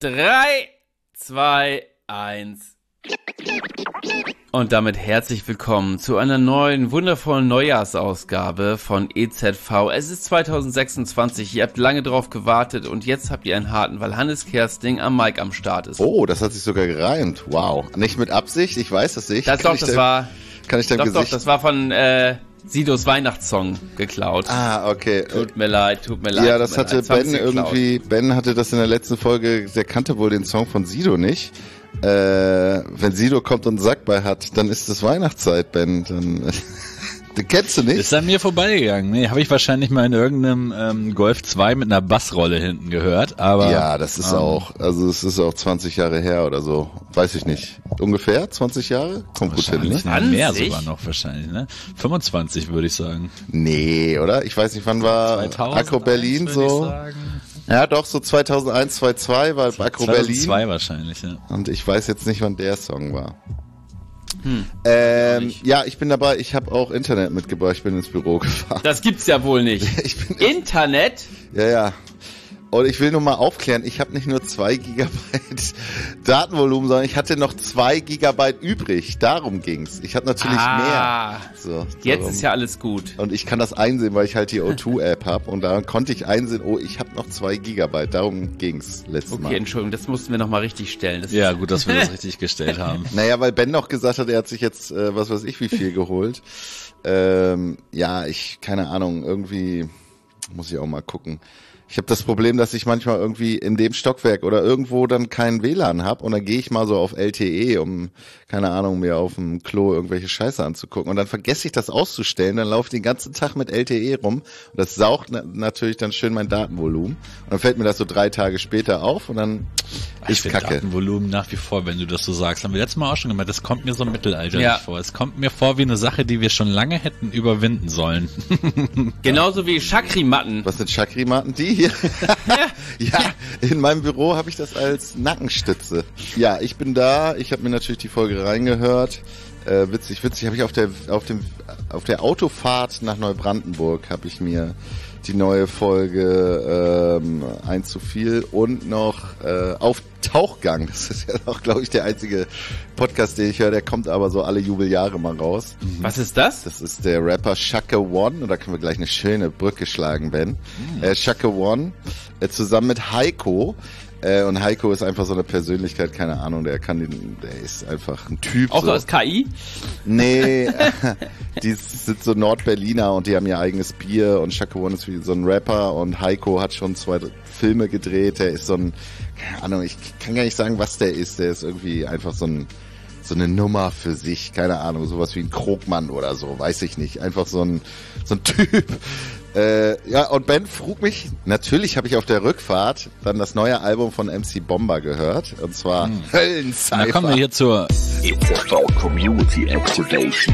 3, 2, 1. Und damit herzlich willkommen zu einer neuen, wundervollen Neujahrsausgabe von EZV. Es ist 2026, ihr habt lange drauf gewartet und jetzt habt ihr einen harten, weil Hannes Kersting am Mic am Start ist. Oh, das hat sich sogar gereimt. Wow. Nicht mit Absicht, ich weiß das nicht. Das war von Sidos Weihnachtssong geklaut. Ah, okay. Tut mir leid. Ja, das hatte Ben irgendwie, Ben hatte das in der letzten Folge, der kannte wohl den Song von Sido nicht. Wenn Sido kommt und einen Sack bei hat, dann ist es Weihnachtszeit, Ben. Dann, den kennst du nicht? Ist an mir vorbeigegangen. Nee, habe ich wahrscheinlich mal in irgendeinem Golf 2 mit einer Bassrolle hinten gehört. Aber ja, das ist auch, also es ist auch 20 Jahre her oder so. Weiß ich nicht. Ungefähr 20 Jahre? Kommt gut hin, ne? Mehr sogar noch wahrscheinlich, ne? 25 würde ich sagen. Nee, oder? Ich weiß nicht, wann war 2001, Agro Berlin so? Ja, doch, so 2001, 2002 war Agro Berlin. 2002 wahrscheinlich, ja. Und ich weiß jetzt nicht, wann der Song war. Ja, ich bin dabei. Ich habe auch Internet mitgebracht. Ich bin ins Büro gefahren. Das gibt's ja wohl nicht. Internet? Ja. Und ich will nur mal aufklären, ich habe nicht nur 2 Gigabyte Datenvolumen, sondern ich hatte noch 2 Gigabyte übrig. Darum ging's. Ich hatte natürlich mehr. So, jetzt ist ja alles gut. Und ich kann das einsehen, weil ich halt die O2-App habe. Und daran konnte ich einsehen, oh, ich habe noch 2 Gigabyte. Darum ging's letztes Mal. Okay, Entschuldigung, das mussten wir nochmal richtig stellen. Ja, gut, dass wir das richtig gestellt haben. Naja, weil Ben noch gesagt hat, er hat sich jetzt, was weiß ich, wie viel geholt. Ja, keine Ahnung, irgendwie muss ich auch mal gucken. Ich habe das Problem, dass ich manchmal irgendwie in dem Stockwerk oder irgendwo dann keinen WLAN habe und dann gehe ich mal so auf LTE, um, keine Ahnung, mir auf dem Klo irgendwelche Scheiße anzugucken und dann vergesse ich das auszustellen, dann laufe ich den ganzen Tag mit LTE rum und das saugt natürlich dann schön mein Datenvolumen und dann fällt mir das so 3 Tage später auf und dann ist Kacke. Datenvolumen nach wie vor, wenn du das so sagst, haben wir letztes Mal auch schon gemerkt, das kommt mir so mittelalterlich vor. Es kommt mir vor wie eine Sache, die wir schon lange hätten überwinden sollen. Genauso wie Chakri-Matten. Was sind Chakri-Matten? Die hier? Ja, in meinem Büro habe ich das als Nackenstütze. Ja, ich bin da. Ich habe mir natürlich die Folge reingehört. Witzig. Habe ich auf der Autofahrt nach Neubrandenburg habe ich mir die neue Folge 1 zu viel und noch auf Tauchgang. Das ist ja auch, glaube ich, der einzige Podcast, den ich höre. Der kommt aber so alle Jubeljahre mal raus. Was ist das? Das ist der Rapper Chaka One. Und da können wir gleich eine schöne Brücke schlagen, Ben. Chaka One zusammen mit Heiko. Und Heiko ist einfach so eine Persönlichkeit, keine Ahnung, der ist einfach ein Typ. Auch so aus KI? Nee, die sind so Nordberliner und die haben ihr eigenes Bier und Chaka One ist wie so ein Rapper und Heiko hat schon 2 Filme gedreht, der ist so ein, keine Ahnung, ich kann gar nicht sagen, was der ist irgendwie einfach so eine Nummer für sich, keine Ahnung, sowas wie ein Krogmann oder so, weiß ich nicht, einfach so ein Typ. Ja, und Ben frug mich, natürlich habe ich auf der Rückfahrt dann das neue Album von MC Bomber gehört, und zwar Höllencypher. Da kommen wir hier zur EZV Community Activation.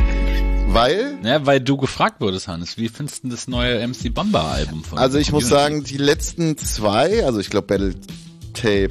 Weil du gefragt wurdest, Hannes, wie findest du das neue MC Bomber Album von Also ich muss sagen, die letzten 2, also ich glaube Battle Tape,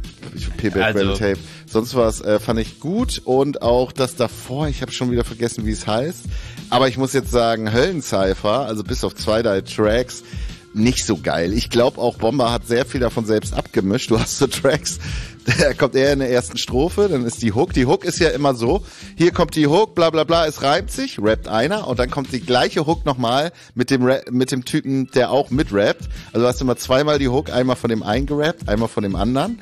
Battle Tape, sonst was fand ich gut und auch das davor, ich habe schon wieder vergessen, wie es heißt. Aber ich muss jetzt sagen, Höllencypher, also bis auf 2, 3 Tracks, nicht so geil. Ich glaube auch Bomber hat sehr viel davon selbst abgemischt. Du hast so Tracks, da kommt er in der ersten Strophe, dann ist die Hook. Die Hook ist ja immer so, hier kommt die Hook, bla bla bla, es reimt sich, rappt einer und dann kommt die gleiche Hook nochmal mit dem Typen, der auch mitrappt. Also du hast immer 2-mal die Hook, einmal von dem einen gerappt, einmal von dem anderen.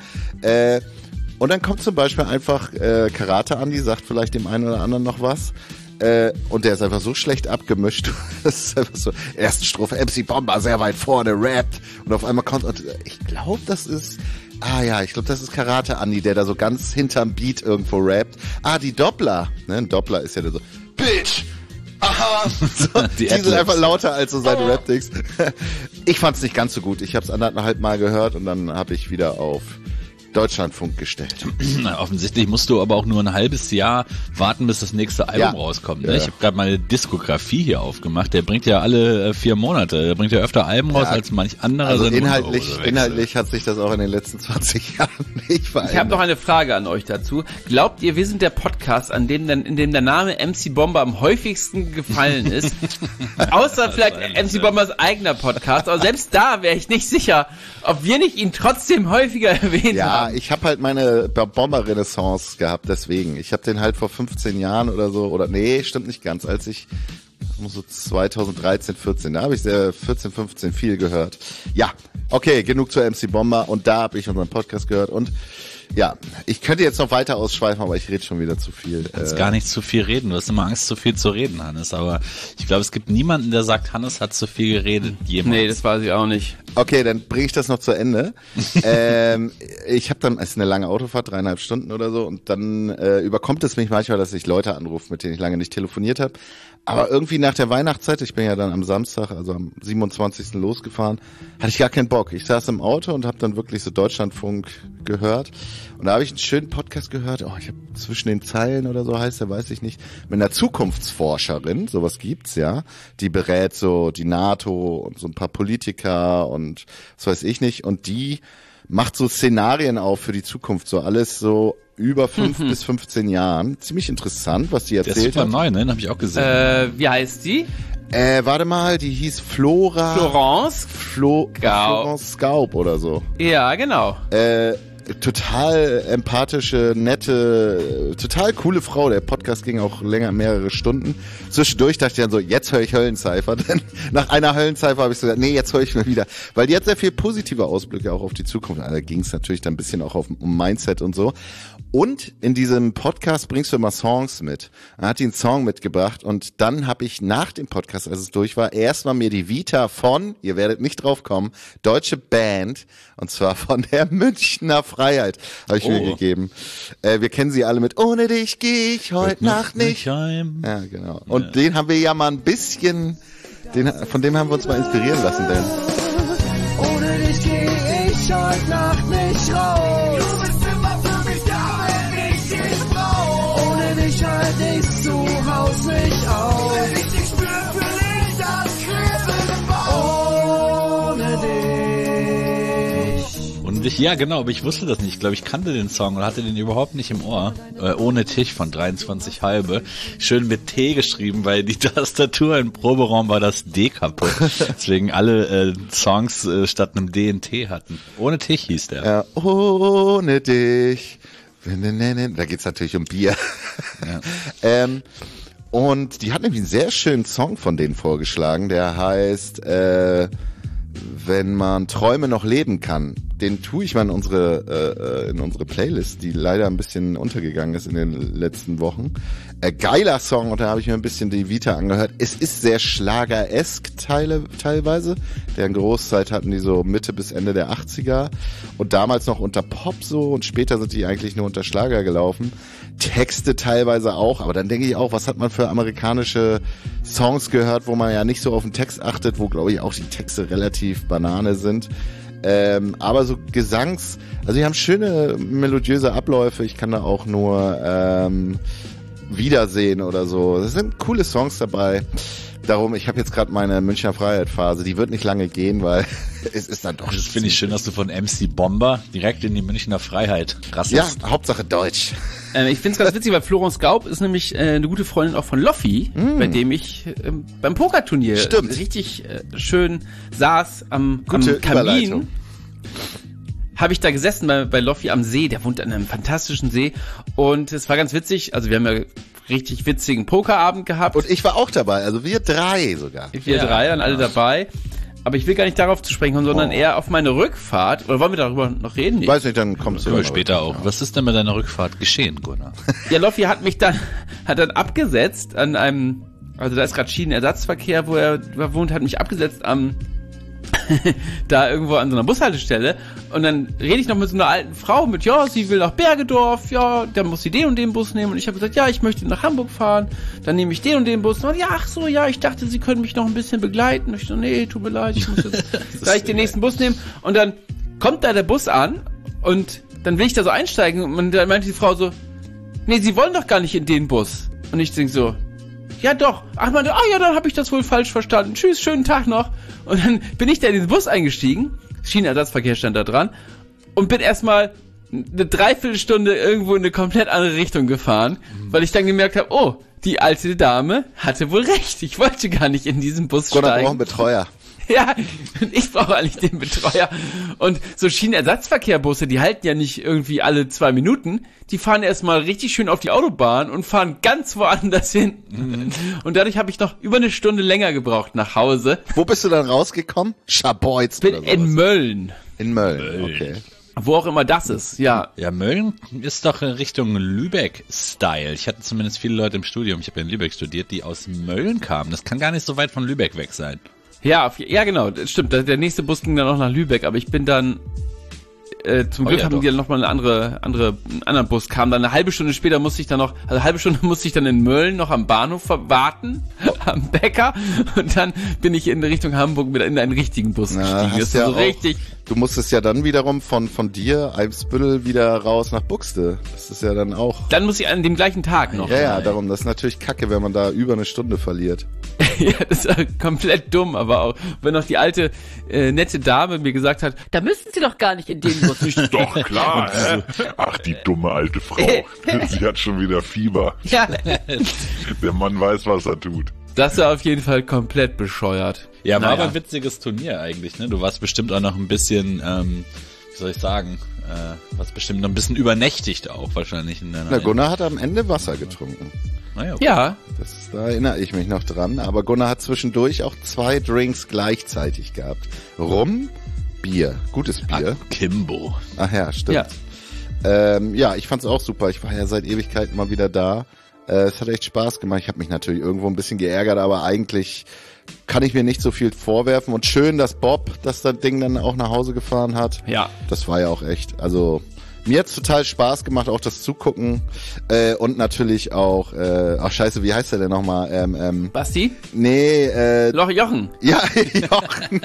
Und dann kommt zum Beispiel einfach Karate Andi, sagt vielleicht dem einen oder anderen noch was. Und der ist einfach so schlecht abgemischt. Das ist einfach so, erste Strophe, MC Bomber sehr weit vorne, rappt. Und auf einmal kommt, und ich glaube, das ist Karate Andi, der da so ganz hinterm Beat irgendwo rappt. Die Doppler. Ne, ein Doppler ist ja der so, Bitch! Aha! So, die sind einfach lauter als so seine Rap-Dings. Ich fand's nicht ganz so gut. Ich hab's 1,5 Mal gehört und dann habe ich wieder auf Deutschlandfunk gestellt. Na, offensichtlich musst du aber auch nur ein halbes Jahr warten, bis das nächste Album rauskommt. Ne? Ja. Ich habe gerade mal eine Diskografie hier aufgemacht. Der bringt ja alle 4 Monate. Der bringt ja öfter Alben raus als manch anderer. Also inhaltlich hat sich das auch in den letzten 20 Jahren nicht verändert. Ich habe noch eine Frage an euch dazu. Glaubt ihr, wir sind der Podcast, in dem der Name MC Bomber am häufigsten gefallen ist? Außer vielleicht MC Bombers eigener Podcast. Aber selbst da wäre ich nicht sicher, ob wir nicht ihn trotzdem häufiger erwähnt haben haben. ich habe halt meine Bomber-Renaissance gehabt, deswegen. Ich habe den halt vor 15 Jahren oder so, oder nee, stimmt nicht ganz, als ich so 2013, 14, da habe ich 14, 15 viel gehört. Ja, okay, genug zur MC Bomber und da habe ich unseren Podcast gehört und ja, ich könnte jetzt noch weiter ausschweifen, aber ich rede schon wieder zu viel. Du kannst gar nicht zu viel reden. Du hast immer Angst, zu viel zu reden, Hannes. Aber ich glaube, es gibt niemanden, der sagt, Hannes hat zu viel geredet. Jemals. Nee, das weiß ich auch nicht. Okay, dann bringe ich das noch zu Ende. Ich habe dann, es ist eine lange Autofahrt, 3,5 Stunden oder so, und dann überkommt es mich manchmal, dass ich Leute anrufe, mit denen ich lange nicht telefoniert habe. Aber irgendwie nach der Weihnachtszeit, ich bin ja dann am Samstag, also am 27. losgefahren, hatte ich gar keinen Bock. Ich saß im Auto und habe dann wirklich so Deutschlandfunk gehört. Und da habe ich einen schönen Podcast gehört. Oh, ich habe zwischen den Zeilen oder so heißt der, weiß ich nicht. Mit einer Zukunftsforscherin, sowas gibt's ja. Die berät so die NATO und so ein paar Politiker und was weiß ich nicht. Und die macht so Szenarien auf für die Zukunft. So alles so über 5 bis 15 Jahren. Ziemlich interessant, was die erzählt hat. Der ist super neu, ne? Den habe ich auch gesehen. Wie heißt die? Warte mal, die hieß Florence Skaub oder so. Ja, genau. Total empathische, nette, total coole Frau. Der Podcast ging auch länger, mehrere Stunden. Zwischendurch dachte ich dann so, jetzt höre ich Höllencypher. Denn nach einer Höllencypher habe ich so gesagt, nee, jetzt höre ich mir wieder. Weil die hat sehr viel positive Ausblicke auch auf die Zukunft. Da ging es natürlich dann ein bisschen auch um Mindset und so. Und in diesem Podcast bringst du immer Songs mit. Dann hat die einen Song mitgebracht und dann habe ich nach dem Podcast, als es durch war, erstmal mir die Vita von, ihr werdet nicht drauf kommen, deutsche Band, und zwar von der Münchner Freiheit, habe ich mir gegeben. Wir kennen sie alle mit Ohne dich geh ich heute Nacht nicht heim. Ja, genau. Und den haben wir ja mal ein bisschen, von dem haben wir uns mal inspirieren lassen, denn ohne dich geh ich heute Nacht nicht raus. Du bist immer für mich da, wenn ich dich brauch. Ohne dich halt ich zu Haus nicht auf. Wenn ich dich spür, fühl ich das Kribbeln im Bauch. Ohne dich. Und ja, genau, aber ich wusste das nicht. Ich glaube, ich kannte den Song und hatte den überhaupt nicht im Ohr. Ohne Tisch von 23 halbe. Schön mit T geschrieben, weil die Tastatur im Proberaum war das D kaputt. Deswegen alle Songs statt einem D ein T hatten. Ohne Tisch hieß der. Ja, ohne dich. Da geht's natürlich um Bier. Ja. Und die hat nämlich einen sehr schönen Song von denen vorgeschlagen, der heißt Wenn man Träume noch leben kann. Den tue ich mal in unsere Playlist, die leider ein bisschen untergegangen ist in den letzten Wochen. Geiler Song, und da habe ich mir ein bisschen die Vita angehört. Es ist sehr schlager-esk teilweise. Deren Großzeit hatten die so Mitte bis Ende der 80er und damals noch unter Pop so, und später sind die eigentlich nur unter Schlager gelaufen. Texte teilweise auch, aber dann denke ich auch, was hat man für amerikanische Songs gehört, wo man ja nicht so auf den Text achtet, wo glaube ich auch die Texte relativ Banane sind. Aber so also die haben schöne melodiöse Abläufe, ich kann da auch nur Wiedersehen oder so. Das sind coole Songs dabei. Darum, ich habe jetzt gerade meine Münchner Freiheit-Phase, die wird nicht lange gehen, weil es ist dann doch... Das finde ich schön, dass du von MC Bomber direkt in die Münchner Freiheit rassest. Ja, Hauptsache Deutsch. Ich finde es ganz witzig, weil Florence Gaub ist nämlich eine gute Freundin auch von Loffi, bei dem ich beim Pokerturnier richtig schön saß am Kamin. Habe ich da gesessen bei Loffi am See, der wohnt an einem fantastischen See, und es war ganz witzig, also wir haben ja richtig witzigen Pokerabend gehabt. Und ich war auch dabei, also wir drei sogar. Wir drei waren alle dabei. Aber ich will gar nicht darauf zu sprechen kommen, sondern eher auf meine Rückfahrt. Oder wollen wir darüber noch reden? Weiß nicht, dann kommst du später auch. Was ist denn mit deiner Rückfahrt geschehen, Gunnar? Ja, Loffi hat dann abgesetzt an einem, also da ist gerade Schienenersatzverkehr, wo er wohnt, hat mich abgesetzt da irgendwo an so einer Bushaltestelle, und dann rede ich noch mit so einer alten Frau sie will nach Bergedorf, dann muss sie den und den Bus nehmen, und ich habe gesagt, ja, ich möchte nach Hamburg fahren, dann nehme ich den und den Bus, und ich dachte, sie können mich noch ein bisschen begleiten, und ich so, nee, tut mir leid, ich muss jetzt gleich den nächsten Bus nehmen, und dann kommt da der Bus an, und dann will ich da so einsteigen, und dann meinte die Frau so, nee, sie wollen doch gar nicht in den Bus, und ich denke so, ja doch. Ach man, dann habe ich das wohl falsch verstanden. Tschüss, schönen Tag noch. Und dann bin ich da in den Bus eingestiegen, Schienenersatzverkehr stand da dran, und bin erstmal eine Dreiviertelstunde irgendwo in eine komplett andere Richtung gefahren, weil ich dann gemerkt habe, die alte Dame hatte wohl recht. Ich wollte gar nicht in diesen Bus steigen. Wir brauchen Betreuer. Ja, ich brauche eigentlich den Betreuer. Und so Schienenersatzverkehrbusse, die halten ja nicht irgendwie alle 2 Minuten. Die fahren erstmal richtig schön auf die Autobahn und fahren ganz woanders hin. Und dadurch habe ich noch über eine Stunde länger gebraucht nach Hause. Wo bist du dann rausgekommen? Schabolz oder sowas? In Mölln. In Mölln, okay. Wo auch immer das ist, ja. Ja, Mölln ist doch in Richtung Lübeck-Style. Ich hatte zumindest viele Leute im Studium, ich habe ja in Lübeck studiert, die aus Mölln kamen. Das kann gar nicht so weit von Lübeck weg sein. Ja, ja genau, das stimmt. Der nächste Bus ging dann auch nach Lübeck, aber ich bin dann zum Glück haben die dann nochmal einen anderen Bus kam. Dann eine halbe Stunde später musste ich dann in Mölln noch am Bahnhof warten, am Bäcker. Und dann bin ich in Richtung Hamburg wieder in einen richtigen Bus gestiegen. Das ist ja so richtig. Du musstest ja dann wiederum von dir, Eimsbüttel, wieder raus nach Buxte. Das ist ja dann auch... Dann muss ich an dem gleichen Tag noch. Ja, darum. Das ist natürlich kacke, wenn man da über eine Stunde verliert. Ja, das ist komplett dumm, aber auch, wenn noch die alte, nette Dame mir gesagt hat, da müssten Sie doch gar nicht in den Bus. Doch, klar. Ach, die dumme alte Frau. Sie hat schon wieder Fieber. Ja. Der Mann weiß, was er tut. Das war auf jeden Fall komplett bescheuert. Ja, war aber ein witziges Turnier eigentlich, ne? Du warst bestimmt auch noch ein bisschen, wie soll ich sagen, warst bestimmt noch ein bisschen übernächtigt auch wahrscheinlich in deiner... Gunnar hat am Ende Wasser getrunken. Naja, okay. Ja. Da erinnere ich mich noch dran. Aber Gunnar hat zwischendurch auch 2 Drinks gleichzeitig gehabt. Rum, Bier. Gutes Bier. Kimbo. Ach ja, stimmt. Ja, ich fand's auch super. Ich war ja seit Ewigkeiten mal wieder da. Es hat echt Spaß gemacht. Ich habe mich natürlich irgendwo ein bisschen geärgert, aber eigentlich kann ich mir nicht so viel vorwerfen. Und schön, dass Bob das Ding dann auch nach Hause gefahren hat. Ja. Das war ja auch echt, also... Mir hat's total Spaß gemacht, auch das Zugucken und natürlich auch, ach scheiße, wie heißt der denn nochmal? Basti? Nee, Jochen. Ja, Jochen.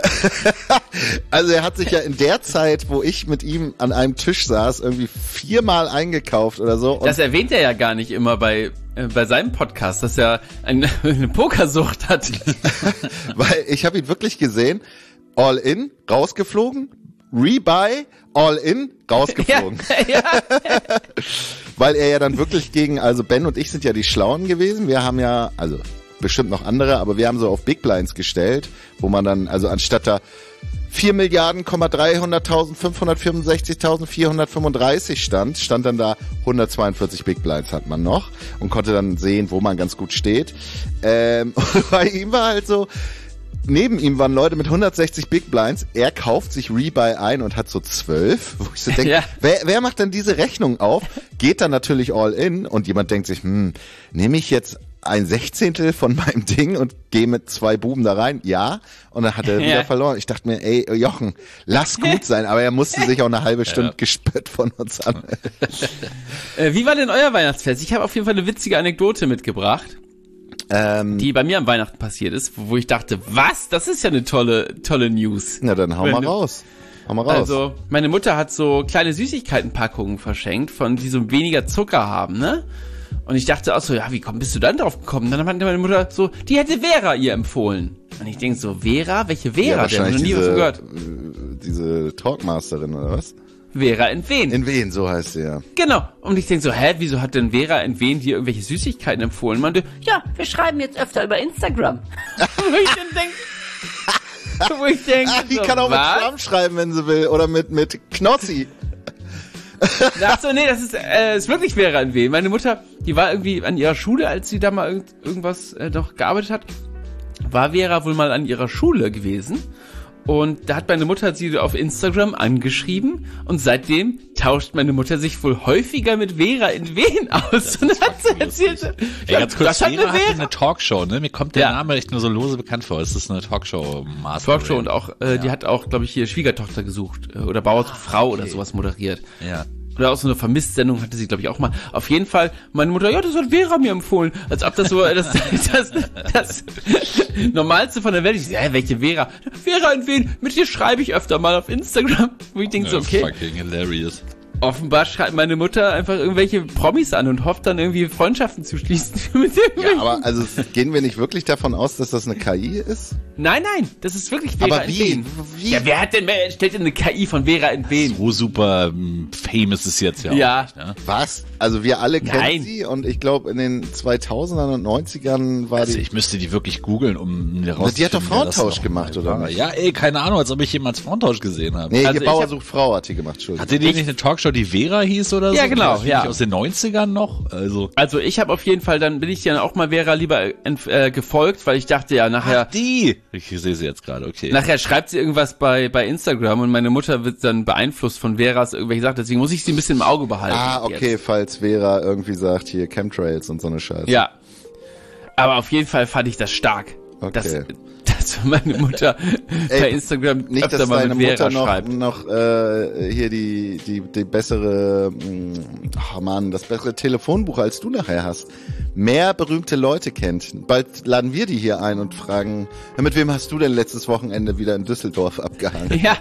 Also er hat sich ja in der Zeit, wo ich mit ihm an einem Tisch saß, irgendwie 4-mal eingekauft oder so. Und das erwähnt er ja gar nicht immer bei seinem Podcast, dass er eine Pokersucht hat. Weil ich habe ihn wirklich gesehen, all in, rausgeflogen, Rebuy, all in, rausgeflogen. Ja. Weil er ja dann wirklich also Ben und ich sind ja die Schlauen gewesen. Wir haben ja, also bestimmt noch andere, aber wir haben so auf Big Blinds gestellt, wo man dann, also anstatt da 4.300.565.435 stand dann da 142 Big Blinds hat man noch und konnte dann sehen, wo man ganz gut steht. Und bei ihm war halt so, neben ihm waren Leute mit 160 Big Blinds. Er kauft sich Rebuy ein und hat so 12. Wo ich so denke, ja. wer macht denn diese Rechnung auf? Geht dann natürlich all in und jemand denkt sich, nehme ich jetzt 1/16 von meinem Ding und gehe mit 2 Buben da rein? Ja. Und dann hat er wieder verloren. Ich dachte mir, ey, Jochen, lass gut sein. Aber er musste sich auch eine halbe Stunde gespött von uns an. Wie war denn euer Weihnachtsfest? Ich habe auf jeden Fall eine witzige Anekdote mitgebracht. Die bei mir am Weihnachten passiert ist, wo ich dachte, was? Das ist ja eine tolle News. Na, dann hau mal raus. Also, meine Mutter hat so kleine Süßigkeitenpackungen verschenkt, die so weniger Zucker haben, ne? Und ich dachte auch so, ja, bist du dann drauf gekommen? Dann meinte meine Mutter so, die hätte Vera ihr empfohlen. Und ich denke so, Vera? Welche Vera? Der hat noch nie was gehört. Diese Talkmasterin, oder was? Vera in Wien. In Wien, so heißt sie ja. Genau. Und ich denke so, wieso hat denn Vera in Wien dir irgendwelche Süßigkeiten empfohlen? Und meinte, ja, wir schreiben jetzt öfter über Instagram. Wo ich denke, die so, kann auch was? mit Trump schreiben, wenn sie will. Oder mit Knossi. Ach so, nee, das ist wirklich Vera in Wien. Meine Mutter, die war irgendwie an ihrer Schule, als sie da mal irgendwas noch gearbeitet hat, war Vera wohl mal an ihrer Schule gewesen. Und da hat meine Mutter sie auf Instagram angeschrieben und seitdem tauscht meine Mutter sich wohl häufiger mit Vera in Wien aus. Und hat sie erzählt, ja, ganz kurz, das hat Vera hatte eine Talkshow, ne? Mir kommt der Name echt nur so lose bekannt vor. Es ist eine Talkshow-Master. Talkshow und auch, die hat auch, glaube ich, hier Schwiegertochter gesucht oder Bauer zu Frau oder sowas moderiert. Ja. Oder auch so eine Vermisst-Sendung hatte sie, glaube ich, auch mal. Auf jeden Fall, meine Mutter, ja, das hat Vera mir empfohlen. Als ob das so das Normalste von der Welt ist. Ja, welche Vera? Vera in Wien, mit dir schreibe ich öfter mal auf Instagram. Wo ich denke so, okay. Fucking hilarious. Offenbar schreibt meine Mutter einfach irgendwelche Promis an und hofft dann irgendwie Freundschaften zu schließen mit Ja, aber also gehen wir nicht wirklich davon aus, dass das eine KI ist? Nein, das ist wirklich Vera Aber wie? Entwen. Ja, wer stellt denn eine KI von Vera Entwen? So super famous ist jetzt ja. Ja. Auch nicht, ne? Was? Also wir alle kennen Nein. sie und ich glaube in den 2000ern und 90ern war Also die... ich müsste die wirklich googeln, um herauszufinden. Die hat doch wer das Frauentausch noch gemacht, mal oder war. nicht? Ja, keine Ahnung, als ob ich jemals Frauentausch gesehen habe. Nee, Also ihr Bauer ich hab- sucht Frau hat die gemacht, Entschuldigung. Hatte die nicht eine Talkshow, die Vera hieß oder so? Ja, genau, Die ja. aus den 90ern noch? Also ich habe auf jeden Fall, dann bin ich dann auch mal Vera lieber gefolgt, weil ich dachte ja nachher... Die! Ich sehe sie jetzt gerade, okay. Nachher schreibt sie irgendwas bei Instagram und meine Mutter wird dann beeinflusst von Veras irgendwelche Sachen, deswegen muss ich sie ein bisschen im Auge behalten. Ah, okay, jetzt. falls Vera irgendwie sagt, hier Chemtrails und so eine Scheiße. Ja. Aber auf jeden Fall fand ich das stark. Okay. Dass meine Mutter bei Instagram Nicht, öfter dass mal deine mit Vera Mutter schreibt. noch hier die bessere, das bessere Telefonbuch als du nachher hast. Mehr berühmte Leute kennt. Bald laden wir die hier ein und fragen, ja, mit wem hast du denn letztes Wochenende wieder in Düsseldorf abgehangen? Ja.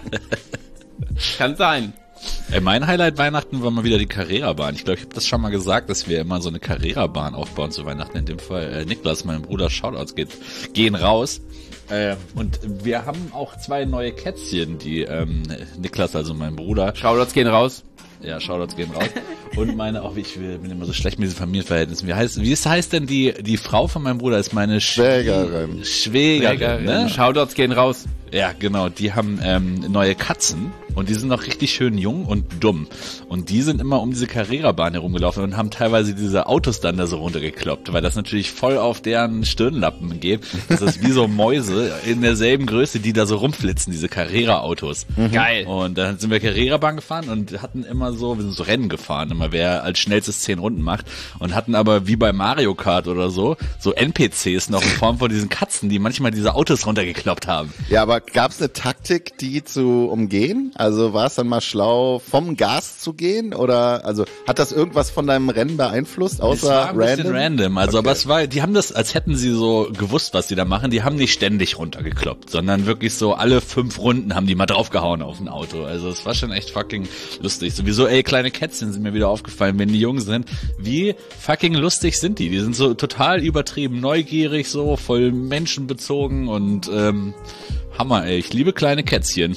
Kann sein. Mein Highlight Weihnachten war mal wieder die Carrera-Bahn. Ich glaube, ich habe das schon mal gesagt, dass wir immer so eine Carrera-Bahn aufbauen zu Weihnachten. In dem Fall Niklas, meinem Bruder, Shoutouts gehen raus. Und wir haben auch 2 neue Kätzchen, die Niklas, also mein Bruder, Shoutouts gehen raus. ja, Shoutouts gehen raus. Und meine, bin immer so schlecht mit diesen Familienverhältnissen. Wie heißt denn die Frau von meinem Bruder? Ist meine Schwägerin. Schwägerin, ne? Shoutouts gehen raus. Ja, genau, die haben neue Katzen und die sind noch richtig schön jung und dumm. Und die sind immer um diese Carrera-Bahn herumgelaufen und haben teilweise diese Autos dann da so runtergekloppt, weil das natürlich voll auf deren Stirnlappen geht. Das ist wie so Mäuse in derselben Größe, die da so rumflitzen, diese Carrera-Autos. Geil. Und dann sind wir Carrera-Bahn gefahren und hatten immer so, wir sind so Rennen gefahren, immer wer als schnellstes 10 Runden macht und hatten aber wie bei Mario Kart oder so NPCs noch in Form von diesen Katzen, die manchmal diese Autos runtergekloppt haben. Ja, aber gab's eine Taktik, die zu umgehen? Also war es dann mal schlau, vom Gas zu gehen? Oder also hat das irgendwas von deinem Rennen beeinflusst, Es außer war ein bisschen random? random. Also, Okay. aber es war, die haben das, als hätten sie so gewusst, was sie da machen. Die haben nicht ständig runtergekloppt, sondern wirklich so alle 5 Runden haben die mal draufgehauen auf ein Auto. Also es war schon echt fucking lustig. Sowieso, kleine Kätzchen sind mir wieder aufgefallen, wenn die jung sind. Wie fucking lustig sind die? Die sind so total übertrieben neugierig, so voll menschenbezogen und Hammer, ey. Ich liebe kleine Kätzchen.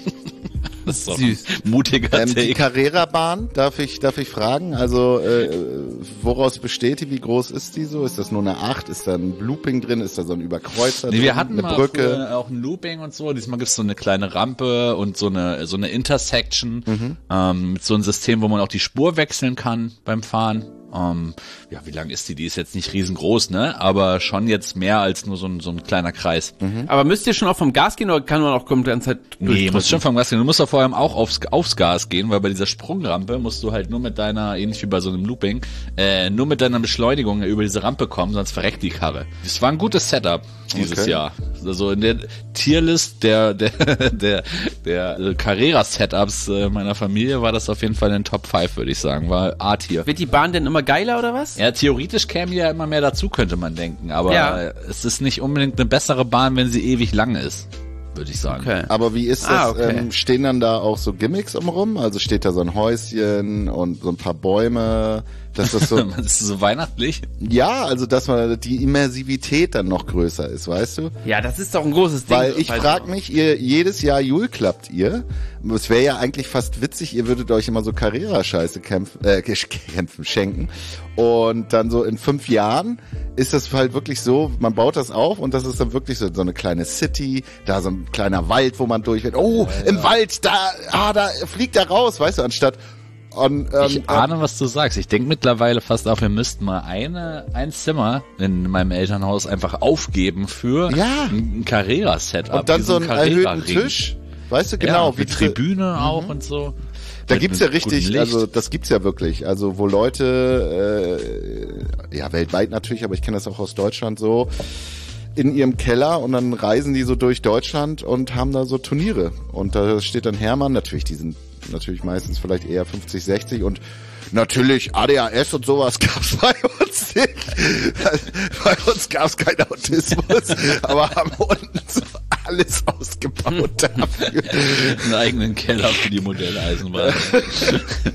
Das ist doch Süß. ein mutiger Die Take. Carrera-Bahn, darf ich fragen? Also woraus besteht die? Wie groß ist die so? Ist das nur eine 8? Ist da ein Looping drin? Ist da so ein Überkreuzer Nee, drin? wir hatten eine mal Brücke? früher auch ein Looping und so. Diesmal gibt's so eine kleine Rampe und so eine Intersection mit so einem System, wo man auch die Spur wechseln kann beim Fahren. Ja, wie lang ist die? Die ist jetzt nicht riesengroß, ne? Aber schon jetzt mehr als nur so ein kleiner Kreis. Aber müsst ihr schon auch vom Gas gehen oder kann man auch die ganze Zeit Nee, durchdrücken? musst schon vom Gas gehen. Du musst doch vor allem auch aufs Gas gehen, weil bei dieser Sprungrampe musst du halt nur mit deiner, ähnlich wie bei so einem Looping, nur mit deiner Beschleunigung über diese Rampe kommen, sonst verreckt die Karre. Das war ein gutes Setup dieses Okay. Jahr. Also in der Tierlist der Carrera-Setups meiner Familie war das auf jeden Fall in den Top 5, würde ich sagen. War A-Tier. Wird die Bahn denn immer geiler oder was? Ja, theoretisch käme ja immer mehr dazu, könnte man denken. Aber Ja. es ist nicht unbedingt eine bessere Bahn, wenn sie ewig lang ist, würde ich sagen. Okay. Aber wie ist das? Okay. Stehen dann da auch so Gimmicks umrum? Also steht da so ein Häuschen und so ein paar Bäume? Dass das so, Das ist so weihnachtlich. ja, also dass man die Immersivität dann noch größer ist, weißt du? Ja, das ist doch ein großes Ding. Weil ich frage mich, ihr jedes Jahr Jule klappt ihr. Es wäre ja eigentlich fast witzig, ihr würdet euch immer so Carrera-Scheiße schenken. Und dann so in 5 Jahren ist das halt wirklich so, man baut das auf und das ist dann wirklich so eine kleine City, da so ein kleiner Wald, wo man durch wird. Oh, im Wald, da fliegt er raus, weißt du, anstatt Ich ahne, was du sagst. Ich denke mittlerweile fast auch, wir müssten mal ein Zimmer in meinem Elternhaus einfach aufgeben für Ja. ein Carrera-Setup. und dann wie so einen erhöhten Tisch, weißt du, genau. Ja, wie Tribüne auch und so. Da Mit gibt's ja einem guten richtig, Licht. also das gibt's ja wirklich, also wo Leute, ja weltweit natürlich, aber ich kenne das auch aus Deutschland so, in ihrem Keller und dann reisen die so durch Deutschland und haben da so Turniere und da steht dann Hermann, natürlich, die sind natürlich meistens vielleicht eher 50, 60 und natürlich ADHS und sowas gab's bei uns nicht. Bei uns gab's keinen Autismus, aber haben unten so alles ausgebaut dafür. Einen eigenen Keller für die Modelleisenbahn.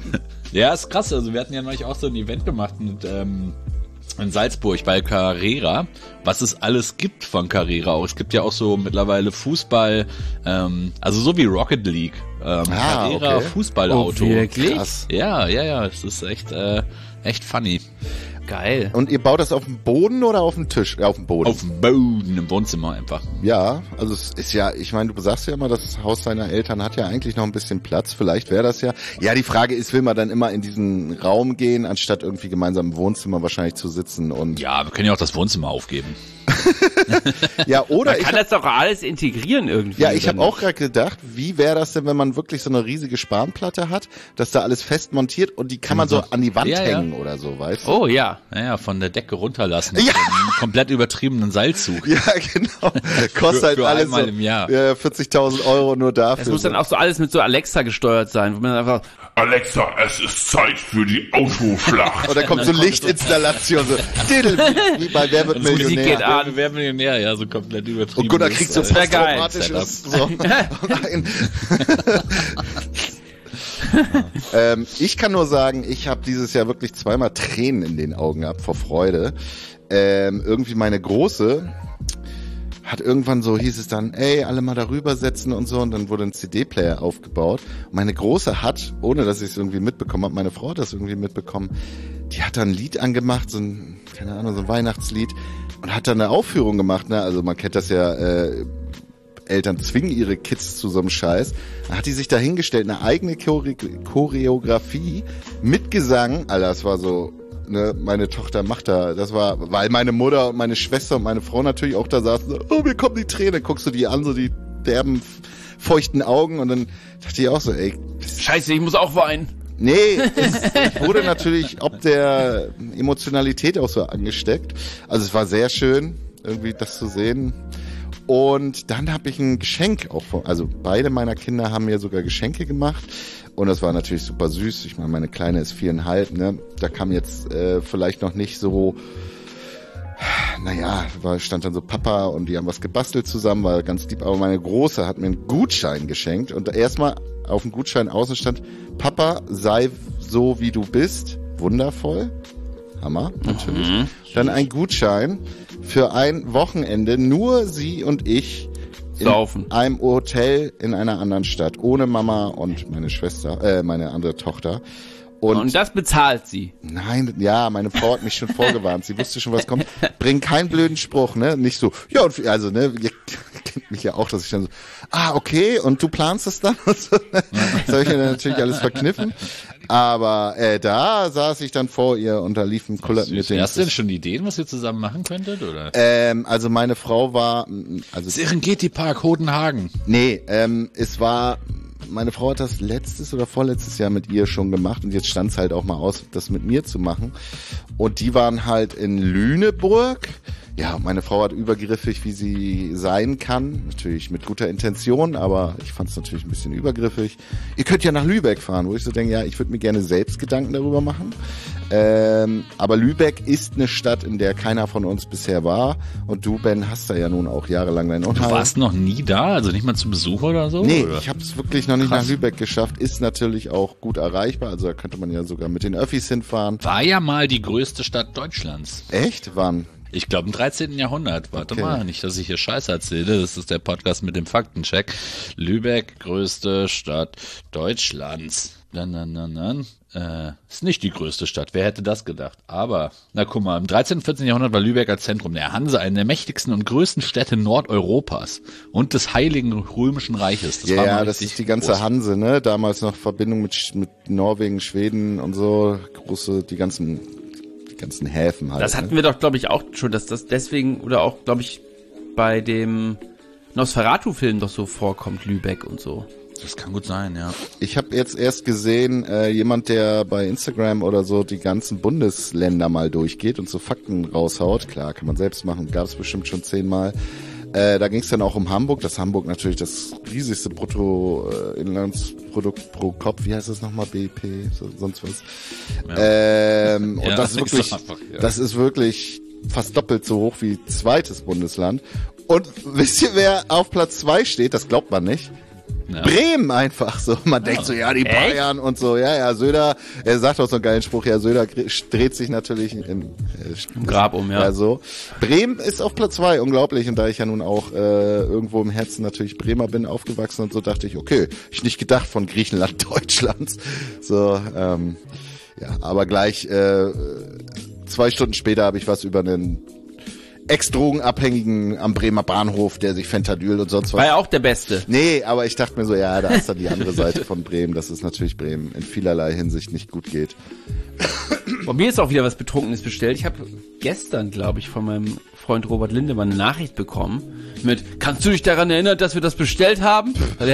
Ja, ist krass. Also wir hatten ja neulich auch so ein Event gemacht mit in Salzburg bei Carrera, was es alles gibt von Carrera auch. Es gibt ja auch so mittlerweile Fußball, also so wie Rocket League, Carrera Fußballauto. Oh, wirklich? Krass. Ja, es ist echt funny. Geil. Und ihr baut das auf dem Boden oder auf dem Tisch? Auf dem Boden. Auf dem Boden im Wohnzimmer einfach. Ja, also es ist ja, ich meine, du sagst ja immer, das Haus seiner Eltern hat ja eigentlich noch ein bisschen Platz. Vielleicht wäre das ja. Ja, die Frage ist, will man dann immer in diesen Raum gehen, anstatt irgendwie gemeinsam im Wohnzimmer wahrscheinlich zu sitzen und. Ja, wir können ja auch das Wohnzimmer aufgeben. Ja, oder Man kann das doch alles integrieren irgendwie. Ja, ich habe auch gerade gedacht, wie wäre das denn, wenn man wirklich so eine riesige Spanplatte hat, dass da alles fest montiert und die kann man so an die Wand hängen oder so, weißt du? Oh ja. Naja, von der Decke runterlassen. Ja. Mit einem komplett übertriebenen Seilzug. Ja, genau. Kostet halt für alles einmal so im Jahr. Ja, 40.000 € nur dafür. Das muss dann auch so alles mit so Alexa gesteuert sein, wo man einfach, Alexa, es ist Zeit für die Autoschlacht. Und dann kommt so Lichtinstallation, so Diddle, wie bei Wer wird Musik geht Millionär. an. Wer Millionär, ja, so komplett übertrieben. Und Gunnar kriegt so Das wär geil. posttraumatisches so. Ich kann nur sagen, ich habe dieses Jahr wirklich zweimal Tränen in den Augen gehabt vor Freude. Irgendwie meine Große hat irgendwann so, hieß es dann, ey, alle mal darüber setzen und so, und dann wurde ein CD-Player aufgebaut. Und meine Große hat, ohne dass ich es irgendwie mitbekommen habe, meine Frau hat das irgendwie mitbekommen, die hat dann ein Lied angemacht, so ein, keine Ahnung, so ein Weihnachtslied, und hat dann eine Aufführung gemacht, ne, also man kennt das ja, Eltern zwingen ihre Kids zu so einem Scheiß. Dann hat die sich da hingestellt, eine eigene Choreografie mit Gesang, Alter, das war so, ne, meine Tochter macht da, das war, weil meine Mutter und meine Schwester und meine Frau natürlich auch da saßen, so, oh, mir kommen die Tränen, guckst du die an, so die derben, feuchten Augen, und dann dachte ich auch so, ey, Scheiße, ich muss auch weinen. nee, es wurde natürlich ob der Emotionalität auch so angesteckt. Also es war sehr schön, irgendwie das zu sehen. Und dann habe ich ein Geschenk auch von, also beide meiner Kinder haben mir sogar Geschenke gemacht. Und das war natürlich super süß. Ich meine, meine Kleine ist 4,5, ne? Da kam jetzt vielleicht noch nicht so, naja, stand dann so Papa und die haben was gebastelt zusammen, war ganz lieb. Aber meine Große hat mir einen Gutschein geschenkt. Und erstmal auf dem Gutschein außen stand, Papa, sei so wie du bist. Wundervoll. Hammer, natürlich. Dann ein Gutschein für ein Wochenende, nur sie und ich Saufen. in einem Hotel in einer anderen Stadt, ohne Mama und meine Schwester, meine andere Tochter. Und das bezahlt sie. Nein, ja, meine Frau hat mich schon vorgewarnt. Sie wusste schon, was kommt. Bring keinen blöden Spruch, ne? Nicht so, ja, und also, ne, ihr kennt mich ja auch, dass ich dann so, okay, und du planst es dann? Das habe ich mir dann natürlich alles verkniffen. Aber da saß ich dann vor ihr und da liefen Kullerten-Meetings. Hast du denn schon Ideen, was ihr zusammen machen könntet, oder? Also meine Frau war, also Serengeti Park, Hodenhagen. nee, es war, meine Frau hat das letztes oder vorletztes Jahr mit ihr schon gemacht und jetzt stand es halt auch mal aus, das mit mir zu machen. Und die waren halt in Lüneburg. Ja, meine Frau hat übergriffig, wie sie sein kann. Natürlich mit guter Intention, aber ich fand es natürlich ein bisschen übergriffig. Ihr könnt ja nach Lübeck fahren, wo ich so denke, ja, ich würde mir gerne selbst Gedanken darüber machen. Aber Lübeck ist eine Stadt, in der keiner von uns bisher war. Und du, Ben, hast da ja nun auch jahrelang dein Du Unheil. warst noch nie da, also nicht mal zu Besuch oder so? Nee, oder? ich habe es wirklich noch nicht Krass. nach Lübeck geschafft. Ist natürlich auch gut erreichbar. Also da könnte man ja sogar mit den Öffis hinfahren. War ja mal die größte Stadt Deutschlands. Echt? Wann? Ich glaube im 13. Jahrhundert. Warte Okay. mal, nicht, dass ich hier Scheiße erzähle. Das ist der Podcast mit dem Faktencheck. Lübeck, größte Stadt Deutschlands. Ist nicht die größte Stadt. Wer hätte das gedacht? Aber, na guck mal, im 13. und 14. Jahrhundert war Lübeck als Zentrum der Hanse eine der mächtigsten und größten Städte Nordeuropas und des Heiligen Römischen Reiches. Das war Ja, mal das richtig ist die ganze groß. Hanse, ne? Damals noch Verbindung mit Norwegen, Schweden und so. Große, die ganzen Häfen halt. Das hatten wir doch, glaube ich, auch schon, dass das deswegen, oder auch, glaube ich, bei dem Nosferatu-Film doch so vorkommt, Lübeck und so. Das kann gut sein, ja. Ich habe jetzt erst gesehen, jemand, der bei Instagram oder so die ganzen Bundesländer mal durchgeht und so Fakten raushaut. Klar, kann man selbst machen, gab es bestimmt schon 10-mal. Da ging es dann auch um Hamburg, dass Hamburg natürlich das riesigste Bruttoinlandsprodukt pro Kopf, wie heißt das nochmal, BIP, sonst was. Ja. Und Ja, das ist wirklich, einfach, ja. das ist wirklich fast doppelt so hoch wie zweites Bundesland. Und wisst ihr, wer auf Platz 2 steht? Das glaubt man nicht. Ja. Bremen einfach so. Man denkt so, ja, die Bayern und so. Ja, Söder, er sagt auch so einen geilen Spruch, ja, Söder dreht sich natürlich im Grab um, ja. Also, Bremen ist auf Platz 2, unglaublich. Und da ich ja nun auch irgendwo im Herzen natürlich Bremer bin, aufgewachsen und so, dachte ich, okay, ich nicht gedacht von Griechenland, Deutschlands. So, ja, aber gleich 2 Stunden später habe ich was über einen Ex-Drogenabhängigen am Bremer Bahnhof, der sich Fentanyl und sonst was... War ja auch der Beste. Nee, aber ich dachte mir so, ja, da ist dann die andere Seite von Bremen, dass es natürlich Bremen in vielerlei Hinsicht nicht gut geht. Bei mir ist auch wieder was Betrunkenes bestellt. Ich habe gestern, glaube ich, von meinem Freund Robert Lindemann eine Nachricht bekommen mit, kannst du dich daran erinnern, dass wir das bestellt haben?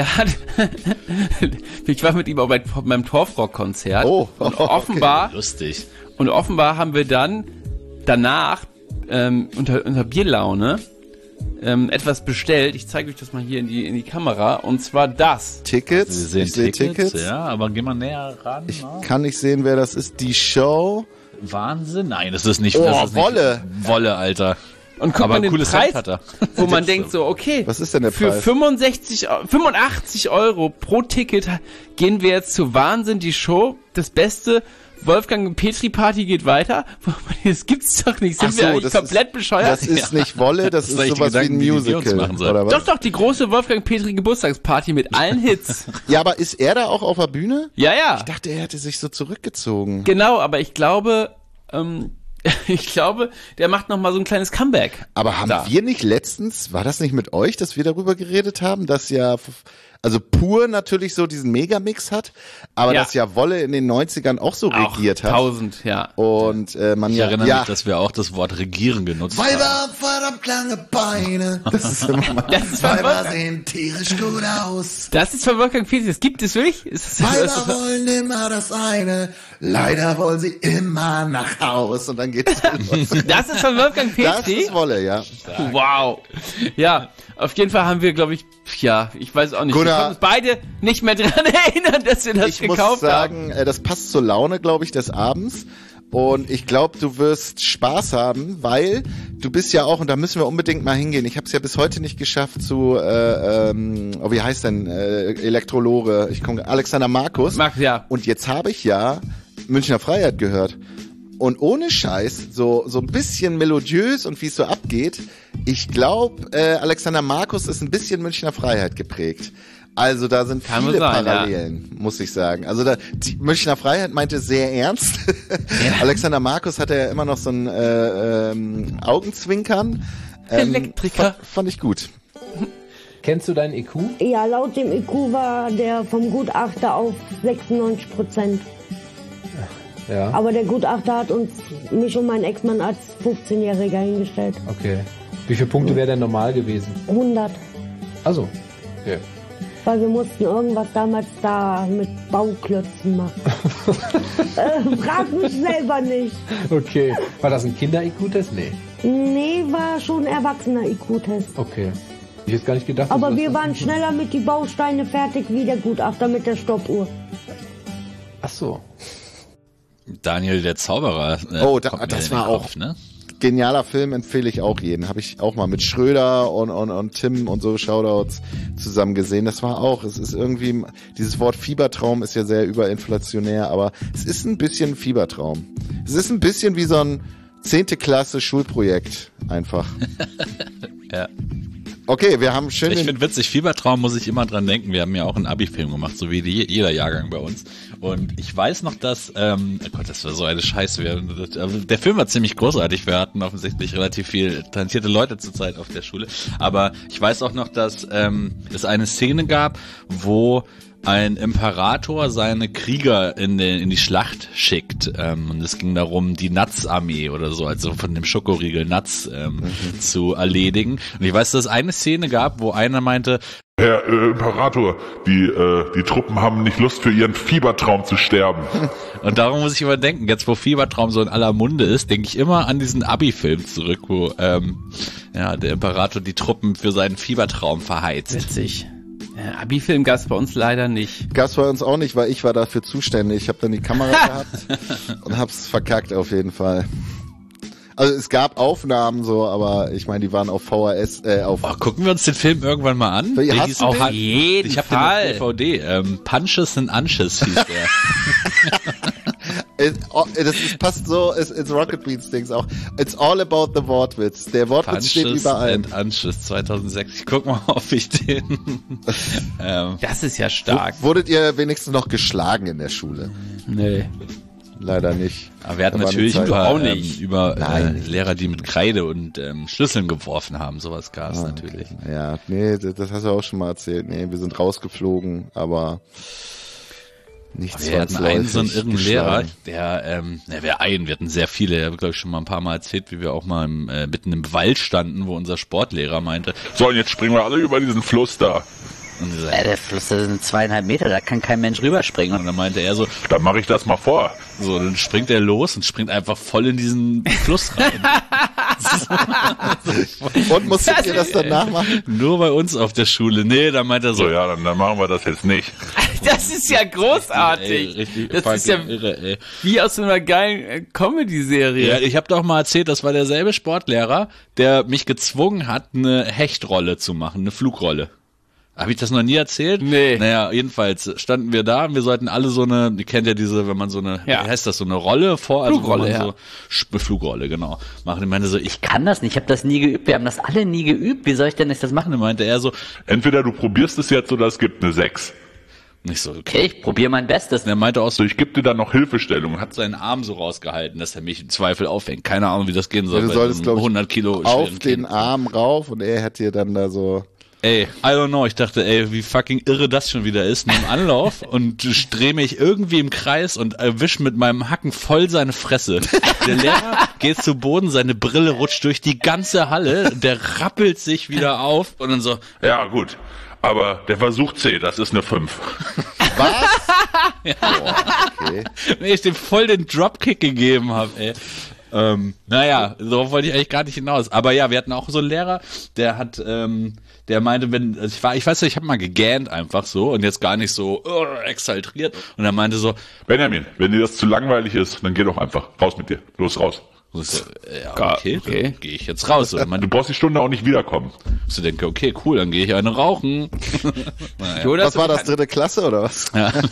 Ich war mit ihm auch bei meinem Torfrock-Konzert. Oh, und offenbar, Lustig. und offenbar haben wir dann danach unter Bierlaune etwas bestellt. Ich zeige euch das mal hier in die Kamera. Und zwar das. Tickets? Sie sehen Ich sehe Tickets. Ja, aber geh mal näher ran. Ich kann nicht sehen, wer das ist. Die Show. Wahnsinn. Nein, das ist nicht... Oh, das ist Wolle. Nicht Wolle, Alter. Und guck Aber mal ein den cooles Preis, Hemd hat er. wo man denkt so, okay, Was ist denn der für Preis? 85 Euro pro Ticket gehen wir jetzt zu Wahnsinn, die Show, das Beste, Wolfgang Petri Party geht weiter. Das gibt's doch nicht, sind wir eigentlich komplett bescheuert? Das ist nicht Wolle, das ist solche sowas wie ein Gedanken, die wir uns Musical, machen sollen. oder was? Doch, die große Wolfgang Petri Geburtstagsparty mit allen Hits. Ja, aber ist er da auch auf der Bühne? Ja, ja. Ich dachte, er hätte sich so zurückgezogen. Genau, aber ich glaube, der macht noch mal so ein kleines Comeback. Aber haben wir nicht letztens, war das nicht mit euch, dass wir darüber geredet haben, dass ja, also Pur natürlich so diesen Megamix hat, aber Ja. dass ja Wolle in den 90ern auch so regiert hat. 1000, ja. Und man Ich ja, erinnere ja, mich, dass wir auch das Wort regieren genutzt haben. Weiber, verdammt lange Beine. das ist immer mal, Das ist von Weiber Wolfgang, sehen tierisch gut aus. das ist von Wolfgang Petri, das gibt es wirklich? Weiber wollen immer das eine. Leider wollen sie immer nach Haus. und dann geht's los. Das ist von Wolfgang Das Petri? ist Wolle, ja. Wow. Ja, auf jeden Fall haben wir, glaube ich, ja, ich weiß auch nicht. Gunnar, wir können uns beide nicht mehr dran erinnern, dass wir das Ich muss gekauft haben. sagen, das passt zur Laune, glaube ich, des Abends. Und ich glaube, du wirst Spaß haben, weil du bist ja auch, und da müssen wir unbedingt mal hingehen. Ich habe es ja bis heute nicht geschafft zu, wie heißt denn, Elektrolore, Alexander Markus. Max, ja. Und jetzt habe ich ja Münchner Freiheit gehört. Und ohne Scheiß, so ein bisschen melodiös und wie es so abgeht, ich glaube, Alexander Markus ist ein bisschen Münchner Freiheit geprägt. Also da sind Kann viele sein, Parallelen, muss ich sagen. Also die Münchner Freiheit meinte sehr ernst. Alexander Markus hatte ja immer noch so ein Augenzwinkern. Elektriker. Fand ich gut. Kennst du deinen IQ? Ja, laut dem IQ war der vom Gutachter auf 96%. Ja. Aber der Gutachter hat mich und meinen Ex-Mann als 15-Jähriger hingestellt. Okay. Wie viele Punkte wäre denn normal gewesen? 100. Also. Okay. Weil wir mussten irgendwas damals da mit Bauklötzen machen. Frag mich selber nicht. Okay. War das ein Kinder-IQ-Test? Nee. Nee, war schon ein erwachsener IQ-Test. Okay. Ich hätte gar nicht gedacht, dass Aber du wir das waren schneller mit die Bausteine fertig wie der Gutachter mit der Stoppuhr. Ach so. Daniel der Zauberer. Oh, kommt mir das in den war auch Kopf, ne? Genialer Film, empfehle ich auch jeden. Habe ich auch mal mit Schröder und Tim und so Shoutouts zusammen gesehen. Das war auch, es ist irgendwie, dieses Wort Fiebertraum ist ja sehr überinflationär, aber es ist ein bisschen Fiebertraum. Es ist ein bisschen wie so ein 10. Klasse Schulprojekt einfach. Ja. Okay, wir haben schön Ich finde witzig, Fiebertraum muss ich immer dran denken. Wir haben ja auch einen Abi-Film gemacht, so wie jeder Jahrgang bei uns. Und ich weiß noch, dass, oh Gott, das war so eine Scheiße. Der Film war ziemlich großartig. Wir hatten offensichtlich relativ viel talentierte Leute zur Zeit auf der Schule. Aber ich weiß auch noch, dass es eine Szene gab, wo ein Imperator seine Krieger in die Schlacht schickt. Und es ging darum, die Nuts-Armee oder so, also von dem Schokoriegel Nuts zu erledigen. Und ich weiß, dass es eine Szene gab, wo einer meinte, Herr Imperator, die Truppen haben nicht Lust für ihren Fiebertraum zu sterben. und darum muss ich immer denken, jetzt wo Fiebertraum so in aller Munde ist, denke ich immer an diesen Abi-Film zurück, wo der Imperator die Truppen für seinen Fiebertraum verheizt. Witzig. Abi-Film gab's bei uns leider nicht. Gab's bei uns auch nicht, weil ich war dafür zuständig. Ich habe dann die Kamera gehabt und hab's verkackt auf jeden Fall. Also es gab Aufnahmen so, aber ich meine, die waren auf VHS, gucken wir uns den Film irgendwann mal an. Wie, Der hast hieß du auch, den? ich habe den auf DVD. Punches and Unches hieß der. passt so ins Rocket Beans Dings auch. It's all about the Wortwitz. Der Wortwitz steht überall. Punches and Unches 2006. Ich guck mal, ob ich den... Das ist ja stark. Wurdet ihr wenigstens noch geschlagen in der Schule? Nee. Leider nicht. Aber wir hatten Da war natürlich eine Zeit- über Nein. Lehrer, die mit Kreide und Schlüsseln geworfen haben. Sowas gab's natürlich. Ja, nee, das hast du auch schon mal erzählt. Nee, wir sind rausgeflogen, aber nichts Wir hatten einen so einen irren Lehrer, geschlagen. wir hatten sehr viele, ich habe glaube ich schon mal ein paar Mal erzählt, wie wir auch mal mitten im Wald standen, wo unser Sportlehrer meinte, So, und jetzt springen wir alle über diesen Fluss da. und dieser, Der Fluss, das sind 2,5 Meter, da kann kein Mensch rüberspringen. und dann meinte er so, Dann mache ich das mal vor. so, dann springt er los und springt einfach voll in diesen Fluss rein. Und musstet ihr das dann nachmachen? Nur bei uns auf der Schule. Nee, da meinte er so, So, ja, dann machen wir das jetzt nicht. Das ist ja großartig. ey, richtig das ist fucking ja irre, ey. wie aus so einer geilen Comedy-Serie. Ja, ich habe doch mal erzählt, das war derselbe Sportlehrer, der mich gezwungen hat, eine Hechtrolle zu machen, eine Flugrolle. Habe ich das noch nie erzählt? Nee. Naja, jedenfalls standen wir da und wir sollten alle so eine, ihr kennt ja diese, wenn man so eine, Ja. wie heißt das, so eine Rolle vor, Flugrolle, also wo man ja. so Flugrolle, genau. Machen. Ich meine so, ich Kann das nicht, ich habe das nie geübt, wir haben das alle nie geübt, wie soll ich denn nicht das machen? kann, meinte er so, Entweder du probierst es jetzt oder es gibt eine 6. nicht so, okay. Okay, ich probiere mein Bestes. Und er meinte auch so, So, ich gebe dir dann noch Hilfestellung. hat seinen Arm so rausgehalten, dass er mich im Zweifel aufhängt. Keine Ahnung, wie das gehen soll. Du bei solltest, so glaube einem ich, 100 Kilo auf schweren den Kind. Arm rauf und er hat dir dann da so... Ey, I don't know, ich dachte, ey, wie fucking irre das schon wieder ist. Nimm Anlauf und drehe mich irgendwie im Kreis und erwisch mit meinem Hacken voll seine Fresse. Der Lehrer geht zu Boden, seine Brille rutscht durch die ganze Halle, der rappelt sich wieder auf und dann so, Ja, gut. Aber der Versuch C, das ist eine 5. Was? Boah, okay. nee, ich dem voll den Dropkick gegeben habe, ey. Naja, darauf wollte ich eigentlich gar nicht hinaus. Aber ja, wir hatten auch so einen Lehrer, der hat, der meinte, wenn, also ich weiß nicht, ich habe mal gegähnt einfach so und jetzt gar nicht so exaltiert und er meinte so, Benjamin, wenn dir das zu langweilig ist, dann geh doch einfach. Raus mit dir. Los, raus. so ja, okay, dann gehe ich jetzt raus. Und er Du meinte, brauchst die Stunde auch nicht wiederkommen. ich denke, okay, cool, dann gehe ich eine rauchen. Was war das, 3. Klasse oder was?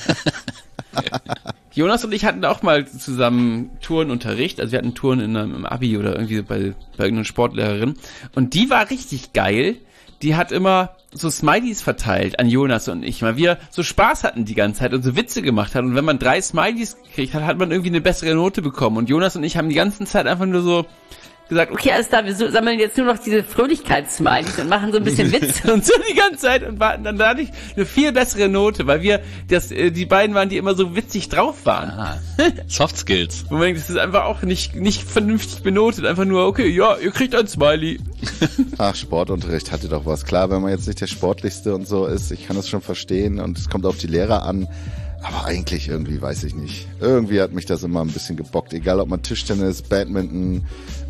Jonas und ich hatten auch mal zusammen Turnunterricht. Also wir hatten Turnen im Abi oder irgendwie bei irgendeiner Sportlehrerin. Und die war richtig geil. Die hat immer so Smileys verteilt an Jonas und ich, weil wir so Spaß hatten die ganze Zeit und so Witze gemacht haben. Und wenn man 3 Smileys gekriegt hat, hat man irgendwie eine bessere Note bekommen. Und Jonas und ich haben die ganze Zeit einfach nur so gesagt, okay, Okay, alles klar, wir sammeln jetzt nur noch diese Fröhlichkeitssmileys und machen so ein bisschen Witz. und so die ganze Zeit und warten dann dadurch eine viel bessere Note, weil wir die beiden waren, die immer so witzig drauf waren. Soft Skills. Und man denkt, das ist einfach auch nicht vernünftig benotet, einfach nur, okay, ja, ihr kriegt ein Smiley. Ach, Sportunterricht hatte doch was. Klar, wenn man jetzt nicht der Sportlichste und so ist, ich kann das schon verstehen und es kommt auf die Lehrer an. Aber eigentlich irgendwie, weiß ich nicht. Irgendwie hat mich das immer ein bisschen gebockt. Egal, ob man Tischtennis, Badminton,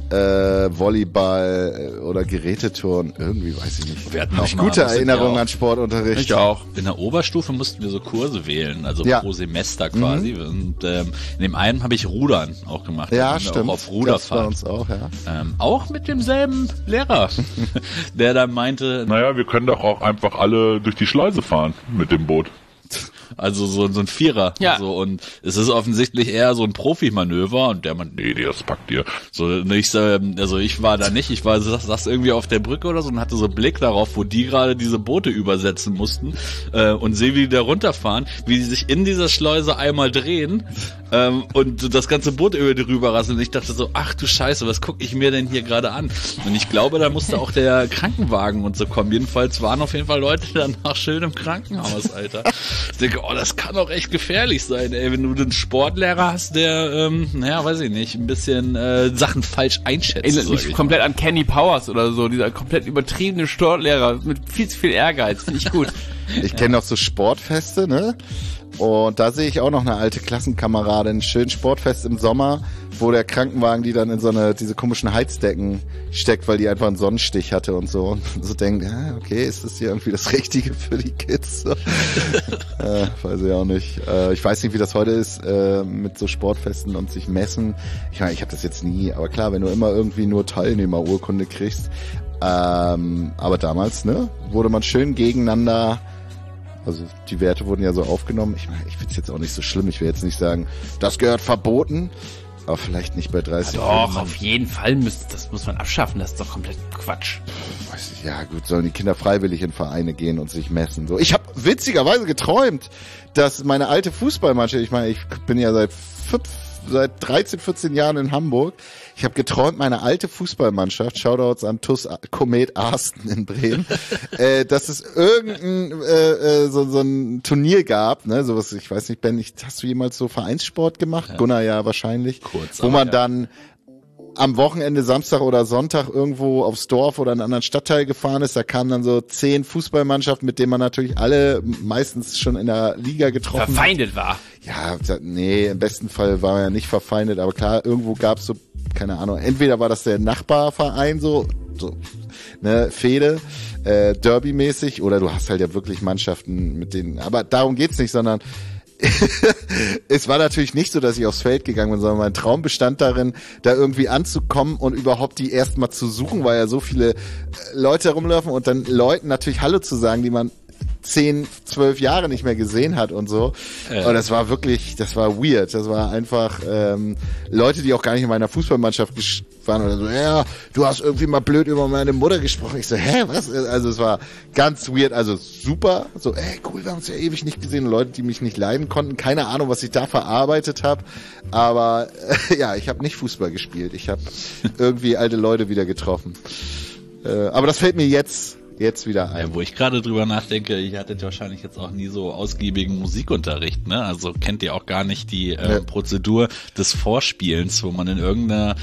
Volleyball oder Geräteturnen, irgendwie weiß ich nicht. Wir hatten Auch auch mal, gute aber sind Erinnerungen ja auch- an Sportunterricht. Ich auch. In der Oberstufe mussten wir so Kurse wählen, also Ja. pro Semester quasi. Und in dem einen habe ich Rudern auch gemacht. Da Ja, waren wir stimmt. Auch auf Das bei Ruderfahrt. uns auch, ja. Auch mit demselben Lehrer, der dann meinte, Naja, wir können doch auch einfach alle durch die Schleuse fahren mit dem Boot. also so ein Vierer. Ja. So, und es ist offensichtlich eher so ein Profimanöver und der meinte, Nee, das packt ihr. so nicht, also ich war da nicht, ich war saß irgendwie auf der Brücke oder so und hatte so Blick darauf, wo die gerade diese Boote übersetzen mussten und sehe, wie die da runterfahren, wie die sich in dieser Schleuse einmal drehen und das ganze Boot über die rüberrasseln. Und ich dachte so, ach du Scheiße, was gucke ich mir denn hier gerade an? Und ich glaube, da musste auch der Krankenwagen und so kommen. Jedenfalls waren auf jeden Fall Leute danach schön im Krankenhaus, Alter. Ich denke, oh, das kann doch echt gefährlich sein, ey, wenn du einen Sportlehrer hast, der, naja, weiß ich nicht, ein bisschen Sachen falsch einschätzt. Erinnert sag mich ich komplett an Kenny Powers oder so, dieser komplett übertriebene Sportlehrer mit viel zu viel Ehrgeiz, finde ich gut. Ich kenne noch so Sportfeste, ne? Und da sehe ich auch noch eine alte Klassenkameradin, schön Sportfest im Sommer, wo der Krankenwagen die dann in diese komischen Heizdecken steckt, weil die einfach einen Sonnenstich hatte und so. Und so denkt, okay, ist das hier irgendwie das Richtige für die Kids? So. Weiß ich auch nicht. Ich weiß nicht, wie das heute ist mit so Sportfesten und sich messen. Ich meine, ich habe das jetzt nie, aber klar, wenn du immer irgendwie nur Teilnehmerurkunde kriegst. Aber damals, ne, wurde man schön gegeneinander. Also die Werte wurden ja so aufgenommen. Ich meine, ich finde es jetzt auch nicht so schlimm. Ich will jetzt nicht sagen, das gehört verboten, aber vielleicht nicht bei 30. Ja, doch, auf jeden Fall das muss man abschaffen. Das ist doch komplett Quatsch. Weiß ich, ja gut, sollen die Kinder freiwillig in Vereine gehen und sich messen. So, ich habe witzigerweise geträumt, dass meine alte Fußballmannschaft, ich meine, ich bin ja seit 13, 14 Jahren in Hamburg. Ich habe geträumt, meine alte Fußballmannschaft, Shoutouts an TuS Komet Arsten in Bremen, dass es irgendein so ein Turnier gab, ne, sowas, ich weiß nicht, Ben, hast du jemals so Vereinssport gemacht? Ja. Gunnar ja wahrscheinlich. Kurz, wo man dann am Wochenende, Samstag oder Sonntag irgendwo aufs Dorf oder in einen anderen Stadtteil gefahren ist, da kamen dann so 10 Fußballmannschaften, mit denen man natürlich alle meistens schon in der Liga getroffen verfeindet war. Ja, nee, im besten Fall war man ja nicht verfeindet, aber klar, irgendwo gab's so, keine Ahnung, entweder war das der Nachbarverein so, ne, Fehde, Derby-mäßig, oder du hast halt ja wirklich Mannschaften mit denen, aber darum geht's nicht, sondern es war natürlich nicht so, dass ich aufs Feld gegangen bin, sondern mein Traum bestand darin, da irgendwie anzukommen und überhaupt die erstmal zu suchen, weil ja so viele Leute herumlaufen und dann Leuten natürlich Hallo zu sagen, die man 10, 12 Jahre nicht mehr gesehen hat und so. Und das war weird. Das war einfach Leute, die auch gar nicht in meiner Fußballmannschaft waren oder so, ja, du hast irgendwie mal blöd über meine Mutter gesprochen. Ich so, was? Also es war ganz weird, also super. So, cool, wir haben uns ja ewig nicht gesehen. Und Leute, die mich nicht leiden konnten. Keine Ahnung, was ich da verarbeitet habe. Aber ja, ich habe nicht Fußball gespielt. Ich habe irgendwie alte Leute wieder getroffen. Aber das fällt mir jetzt wieder ein. Ja, wo ich gerade drüber nachdenke, ihr hattet wahrscheinlich jetzt auch nie so ausgiebigen Musikunterricht, ne? Also kennt ihr auch gar nicht die Prozedur des Vorspielens, wo man in irgendeiner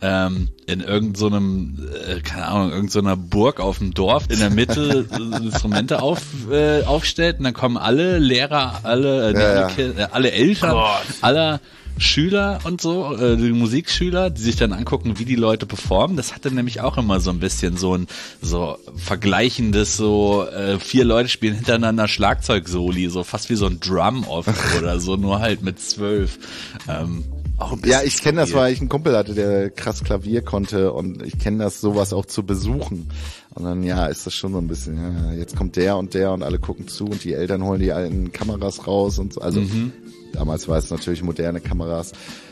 keine Ahnung, irgendeiner Burg auf dem Dorf in der Mitte Instrumente aufstellt und dann kommen alle Lehrer, alle Eltern, aller Schüler und so, die Musikschüler, die sich dann angucken, wie die Leute performen. Das hatte nämlich auch immer so ein bisschen so ein vergleichendes, 4 Leute spielen hintereinander Schlagzeug-Soli, so fast wie so ein Drum-Off oder so, nur halt mit 12. Auch ein ja, ich kenne das, weil ich einen Kumpel hatte, der krass Klavier konnte und ich kenne das, sowas auch zu besuchen. Und dann, ist das schon so ein bisschen, jetzt kommt der und alle gucken zu und die Eltern holen die alten Kameras raus und so. Also damals war es natürlich moderne Kameras.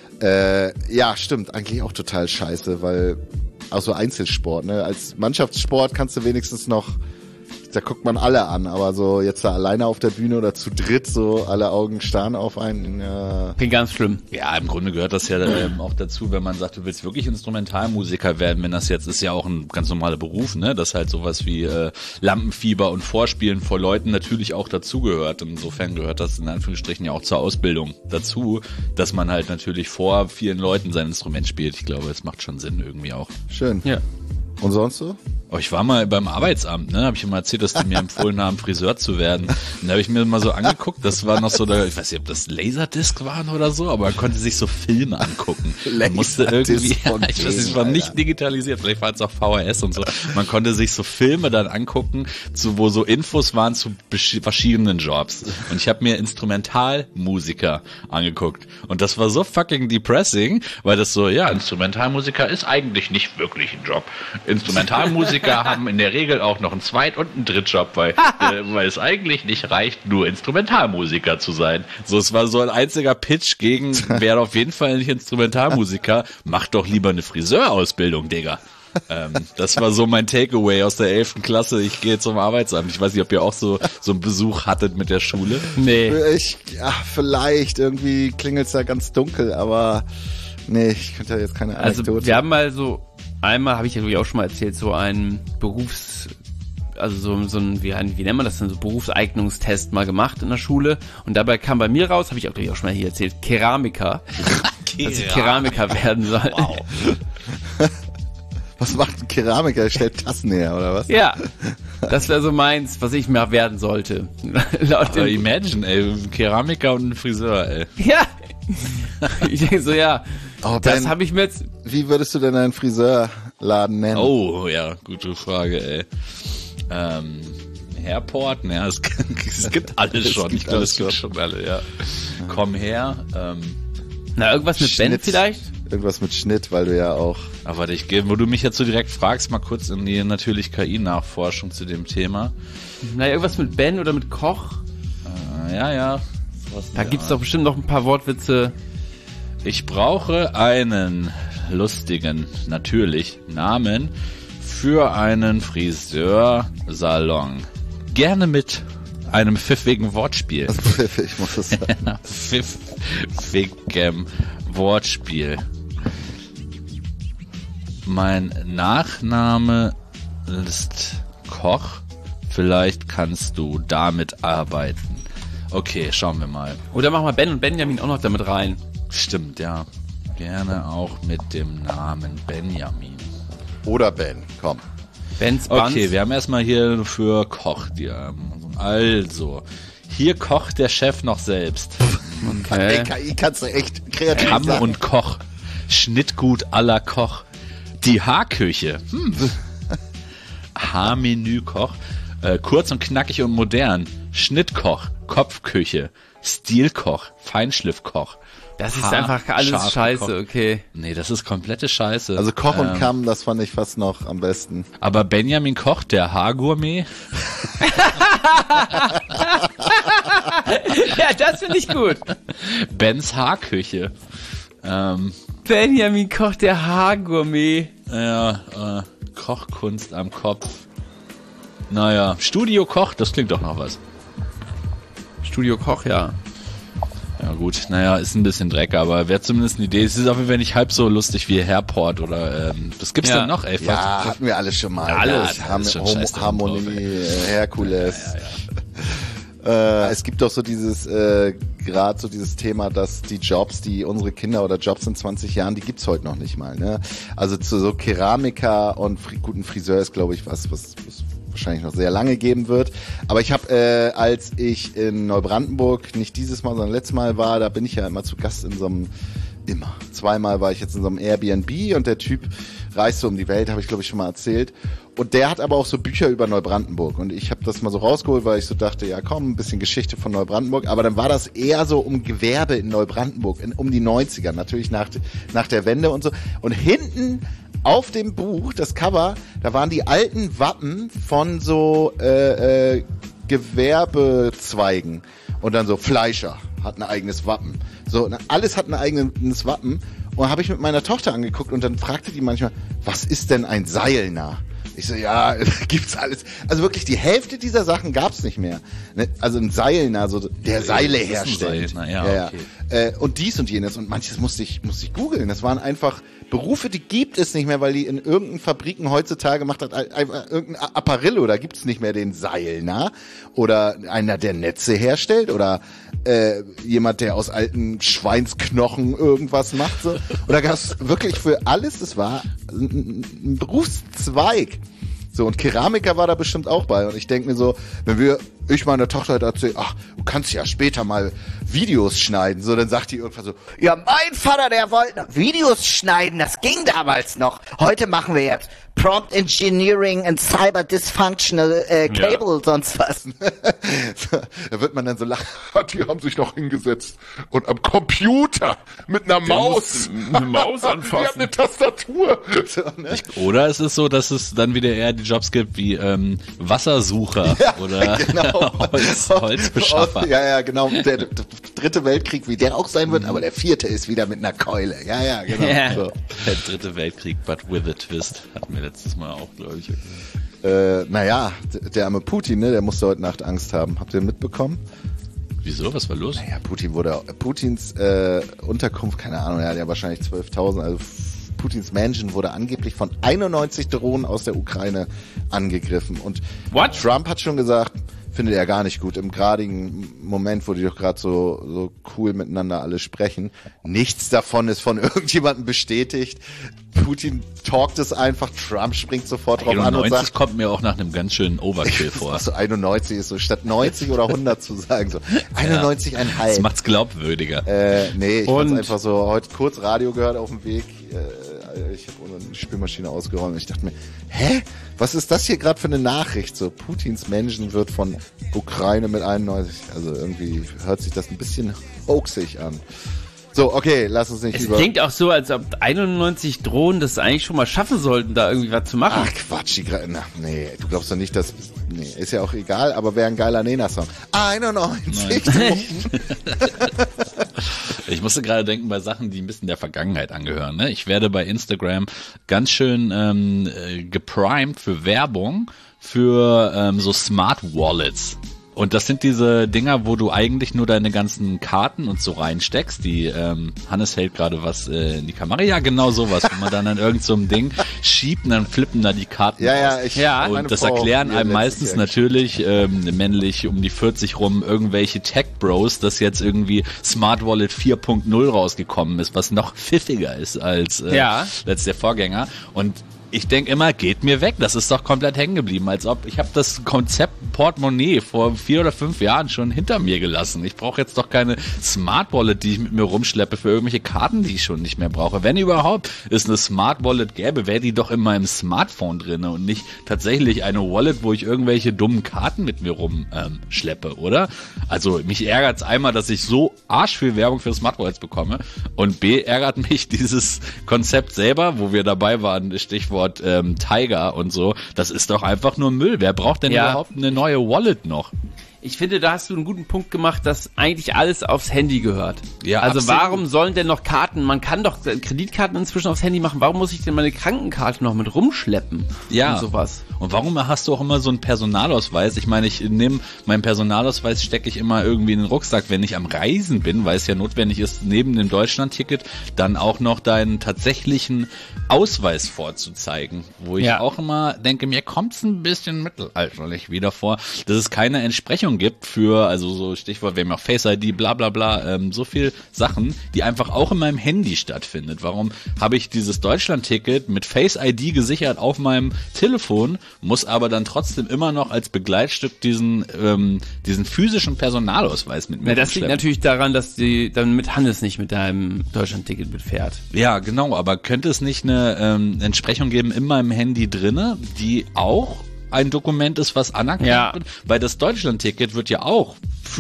Ja, stimmt, eigentlich auch total scheiße, weil auch so Einzelsport, ne? Als Mannschaftssport kannst du wenigstens noch, da guckt man alle an, aber so jetzt da alleine auf der Bühne oder zu dritt, so alle Augen starren auf einen. Bin ganz schlimm. Ja, im Grunde gehört das ja auch dazu, wenn man sagt, du willst wirklich Instrumentalmusiker werden, wenn das jetzt ist ja auch ein ganz normaler Beruf, ne, dass halt sowas wie Lampenfieber und Vorspielen vor Leuten natürlich auch dazugehört. Insofern gehört das in Anführungsstrichen ja auch zur Ausbildung dazu, dass man halt natürlich vor vielen Leuten sein Instrument spielt. Ich glaube, es macht schon Sinn irgendwie auch. Schön. Ja. Und sonst so? Oh, ich war mal beim Arbeitsamt, ne, habe ich immer erzählt, dass die mir empfohlen haben, Friseur zu werden. Und da habe ich mir mal so angeguckt, das war noch so, ich weiß nicht, ob das Laserdisc waren oder so, aber man konnte sich so Filme angucken. Man musste irgendwie, ich weiß, es war nicht digitalisiert, vielleicht war es auch VHS und so. Man konnte sich so Filme dann angucken, wo so Infos waren zu verschiedenen Jobs. Und ich habe mir Instrumentalmusiker angeguckt. Und das war so fucking depressing, weil das so, ja, Instrumentalmusiker ist eigentlich nicht wirklich ein Job. Instrumentalmusiker haben in der Regel auch noch einen Zweit- und einen Drittjob, weil es eigentlich nicht reicht, nur Instrumentalmusiker zu sein. So, es war so ein einziger Pitch gegen, wer auf jeden Fall nicht Instrumentalmusiker, macht doch lieber eine Friseurausbildung, Digga. Das war so mein Takeaway aus der 11. Klasse. Ich gehe zum Arbeitsamt. Ich weiß nicht, ob ihr auch so einen Besuch hattet mit der Schule. Nee. Vielleicht. Irgendwie klingelt's da ganz dunkel, aber nee, ich könnte jetzt keine Anekdote. Also wir haben mal so, einmal habe ich ja glaube ich auch schon mal erzählt, so ein so ein, wie nennt man das denn, so Berufseignungstest mal gemacht in der Schule und dabei kam bei mir raus, habe ich auch glaube ich auch schon mal hier erzählt, Keramiker. Dass ich Keramiker werden soll. Wow. Was macht ein Keramiker? Er stellt Tassen her, oder was? Ja. Das wäre so meins, was ich mehr werden sollte. Laut Aber imagine, ey, ein Keramiker und ein Friseur, ey. Ja. Ich denke so, ja, Oh, das Ben, habe ich mir jetzt... wie würdest du denn einen Friseurladen nennen? Oh, ja, gute Frage, ey. Airport, naja, es gibt alles schon. Ich glaube, es gibt schon alle, ja. Komm her, Na, irgendwas mit Ben vielleicht? Irgendwas mit Schnitt, weil du ja auch... Aber warte, wo du mich jetzt so direkt fragst, mal kurz in die natürlich KI-Nachforschung zu dem Thema. Na, irgendwas mit Ben oder mit Koch? Ja. Da gibt's doch bestimmt noch ein paar Wortwitze. Ich brauche einen lustigen, natürlich, Namen für einen Friseursalon. Gerne mit einem pfiffigen Wortspiel. Ich muss das sagen. Pfiffigem Wortspiel. Mein Nachname ist Koch. Vielleicht kannst du damit arbeiten. Okay, schauen wir mal. Oder machen wir Ben und Benjamin auch noch damit rein. Stimmt, ja. Gerne auch mit dem Namen Benjamin. Oder Ben, komm. Ben's Buns. Okay, wir haben erstmal hier für Koch. Also, hier kocht der Chef noch selbst. Ey, KI kannst du echt kreativ Kamm sein. und Koch. Schnittgut à la Koch. Die Haarküche. Haarmenü-Koch. Kurz und knackig und modern. Schnittkoch. Kopfküche. Stilkoch. Feinschliffkoch. Das ist einfach alles scheiße, Koch. okay. Nee, das ist komplette Scheiße. Also Koch und Kamm, das fand ich fast noch am besten. Aber Benjamin Koch, der Haargourmet. Ja, das finde ich gut. Bens Haarküche. Benjamin Koch, der Haargourmet. Ja, Kochkunst am Kopf. Naja, Studio Koch, das klingt doch noch was. Studio Koch, ja. Ja gut, naja, ist ein bisschen Dreck, aber wäre zumindest eine Idee. Es ist auf jeden Fall nicht halb so lustig wie Airport oder was gibt's denn noch, ey? Ja, hatten wir alles schon mal. Ja, alles schon Harmonie, Herkules. Es gibt doch so dieses, gerade so dieses Thema, dass die Jobs, die unsere Kinder oder Jobs in 20 Jahren, die gibt's heute noch nicht mal, ne? Also zu so Keramiker und guten Friseur ist, glaube ich, was wahrscheinlich noch sehr lange geben wird. Aber ich habe, als ich in Neubrandenburg, nicht dieses Mal, sondern letztes Mal war, da bin ich ja immer zu Gast in so einem, zweimal war ich jetzt in so einem Airbnb und der Typ reist so um die Welt, habe ich glaube ich schon mal erzählt. Und der hat aber auch so Bücher über Neubrandenburg und ich habe das mal so rausgeholt, weil ich so dachte, ja komm, ein bisschen Geschichte von Neubrandenburg, aber dann war das eher so um Gewerbe in Neubrandenburg, um die 90er, natürlich nach der Wende und so. Und hinten auf dem Buch, das Cover, da waren die alten Wappen von so Gewerbezweigen und dann so Fleischer hat ein eigenes Wappen. So, alles hat ein eigenes Wappen. Und habe ich mit meiner Tochter angeguckt und dann fragte die manchmal, was ist denn ein Seilnah? Ich so, ja, gibt's alles. Also wirklich, die Hälfte dieser Sachen gab's nicht mehr. Also ein Seilnah, so der Seile herstellt. Seilnah, ja, okay. Und dies und jenes. Und manches musste ich googeln. Das waren einfach Berufe, die gibt es nicht mehr, weil die in irgendeinen Fabriken heutzutage gemacht hat, einfach irgendein Apparillo, da gibt's nicht mehr den Seilnah. Oder einer, der Netze herstellt. Oder jemand, der aus alten Schweinsknochen irgendwas macht. So. Und da gab's wirklich für alles, das war ein Berufszweig. So, und Keramiker war da bestimmt auch bei. Und ich denke mir so, wenn ich meiner Tochter halt erzähle, ach, du kannst ja später mal Videos schneiden. So, dann sagt die irgendwann so, ja, mein Vater, der wollte Videos schneiden, das ging damals noch. Heute machen wir jetzt Prompt Engineering and Cyber Dysfunctional Cable, sonst was. Da wird man dann so lachen. Die haben sich noch hingesetzt und am Computer mit einer Maus. Eine Maus anfassen. Die haben eine Tastatur. So, ne? Oder ist es so, dass es dann wieder eher die Jobs gibt wie Wassersucher oder genau. Holzbeschaffer. Ja, genau. Der dritte Weltkrieg, wie der auch sein wird, aber der vierte ist wieder mit einer Keule. Ja, genau. Ja. So. Der dritte Weltkrieg, but with a twist. Hatten wir letztes Mal auch, glaube ich. Naja, der arme Putin, ne, der musste heute Nacht Angst haben. Habt ihr mitbekommen? Wieso? Was war los? Naja, Putins Unterkunft, keine Ahnung, er hat ja wahrscheinlich 12.000, also Putins Mansion wurde angeblich von 91 Drohnen aus der Ukraine angegriffen. Und Trump hat schon gesagt, findet er gar nicht gut. Im gradigen Moment, wo die doch gerade so cool miteinander alle sprechen. Nichts davon ist von irgendjemandem bestätigt. Putin talkt es einfach, Trump springt sofort drauf an und sagt... kommt mir auch nach einem ganz schönen Overkill vor. So 91 ist so, statt 90 oder 100 zu sagen, so 91,5. Das macht's glaubwürdiger. Nee, ich fand's einfach so, heute kurz Radio gehört auf dem Weg, ich habe unsere Spülmaschine ausgeräumt und ich dachte mir, was ist das hier gerade für eine Nachricht? So, Putins Menschen wird von Ukraine mit 91, also irgendwie hört sich das ein bisschen hoaxig an. So, okay, lass uns nicht Es klingt auch so, als ob 91 Drohnen das eigentlich schon mal schaffen sollten, da irgendwie was zu machen. Ach Quatsch, nee, du glaubst doch nicht, dass... Nee, ist ja auch egal, aber wäre ein geiler Nena-Song. 91 Drohnen. Ich musste gerade denken bei Sachen, die ein bisschen der Vergangenheit angehören. Ne? Ich werde bei Instagram ganz schön geprimed für Werbung für so Smart Wallets. Und das sind diese Dinger, wo du eigentlich nur deine ganzen Karten und so reinsteckst. Die Hannes hält gerade was in die Kamera. Ja, genau sowas, wo man dann an irgend so einem Ding schiebt und dann flippen da die Karten raus. Und das erklären einem meistens natürlich männlich um die 40 rum irgendwelche Tech-Bros, dass jetzt irgendwie Smart Wallet 4.0 rausgekommen ist, was noch pfiffiger ist als der Vorgänger. Und ich denke immer, geht mir weg. Das ist doch komplett hängen geblieben. Als ob ich habe das Konzept Portemonnaie vor 4 oder 5 Jahren schon hinter mir gelassen. Ich brauche jetzt doch keine Smart Wallet, die ich mit mir rumschleppe für irgendwelche Karten, die ich schon nicht mehr brauche. Wenn überhaupt es eine Smart Wallet gäbe, wäre die doch in meinem Smartphone drin und nicht tatsächlich eine Wallet, wo ich irgendwelche dummen Karten mit mir rumschleppe, oder? Also mich ärgert es einmal, dass ich so arsch viel Werbung für Smart Wallets bekomme und B ärgert mich dieses Konzept selber, wo wir dabei waren, Stichwort Tiger und so, das ist doch einfach nur Müll. Wer braucht denn überhaupt eine neue Wallet noch? Ich finde, da hast du einen guten Punkt gemacht, dass eigentlich alles aufs Handy gehört. Ja, also absolut. Warum sollen denn noch Karten, man kann doch Kreditkarten inzwischen aufs Handy machen, warum muss ich denn meine Krankenkarte noch mit rumschleppen? Ja. Und sowas. Und warum hast du auch immer so einen Personalausweis? Ich meine, ich nehme meinen Personalausweis, stecke ich immer irgendwie in den Rucksack, wenn ich am Reisen bin, weil es ja notwendig ist, neben dem Deutschland-Ticket dann auch noch deinen tatsächlichen Ausweis vorzuzeigen. Wo ich auch immer denke, mir kommt's ein bisschen mittelalterlich wieder vor, dass es keine Entsprechung gibt für, also so Stichwort, wir haben auch Face ID, bla bla bla, so viel Sachen, die einfach auch in meinem Handy stattfindet. Warum habe ich dieses Deutschland-Ticket mit Face ID gesichert auf meinem Telefon, muss aber dann trotzdem immer noch als Begleitstück diesen physischen Personalausweis mit mir Ja, das liegt natürlich daran, dass die dann mit Hannes nicht mit deinem Deutschland-Ticket mitfährt. Ja, genau, aber könnte es nicht eine Entsprechung geben in meinem Handy drinne, die auch ein Dokument ist, was anerkannt wird, weil das Deutschland-Ticket wird ja auch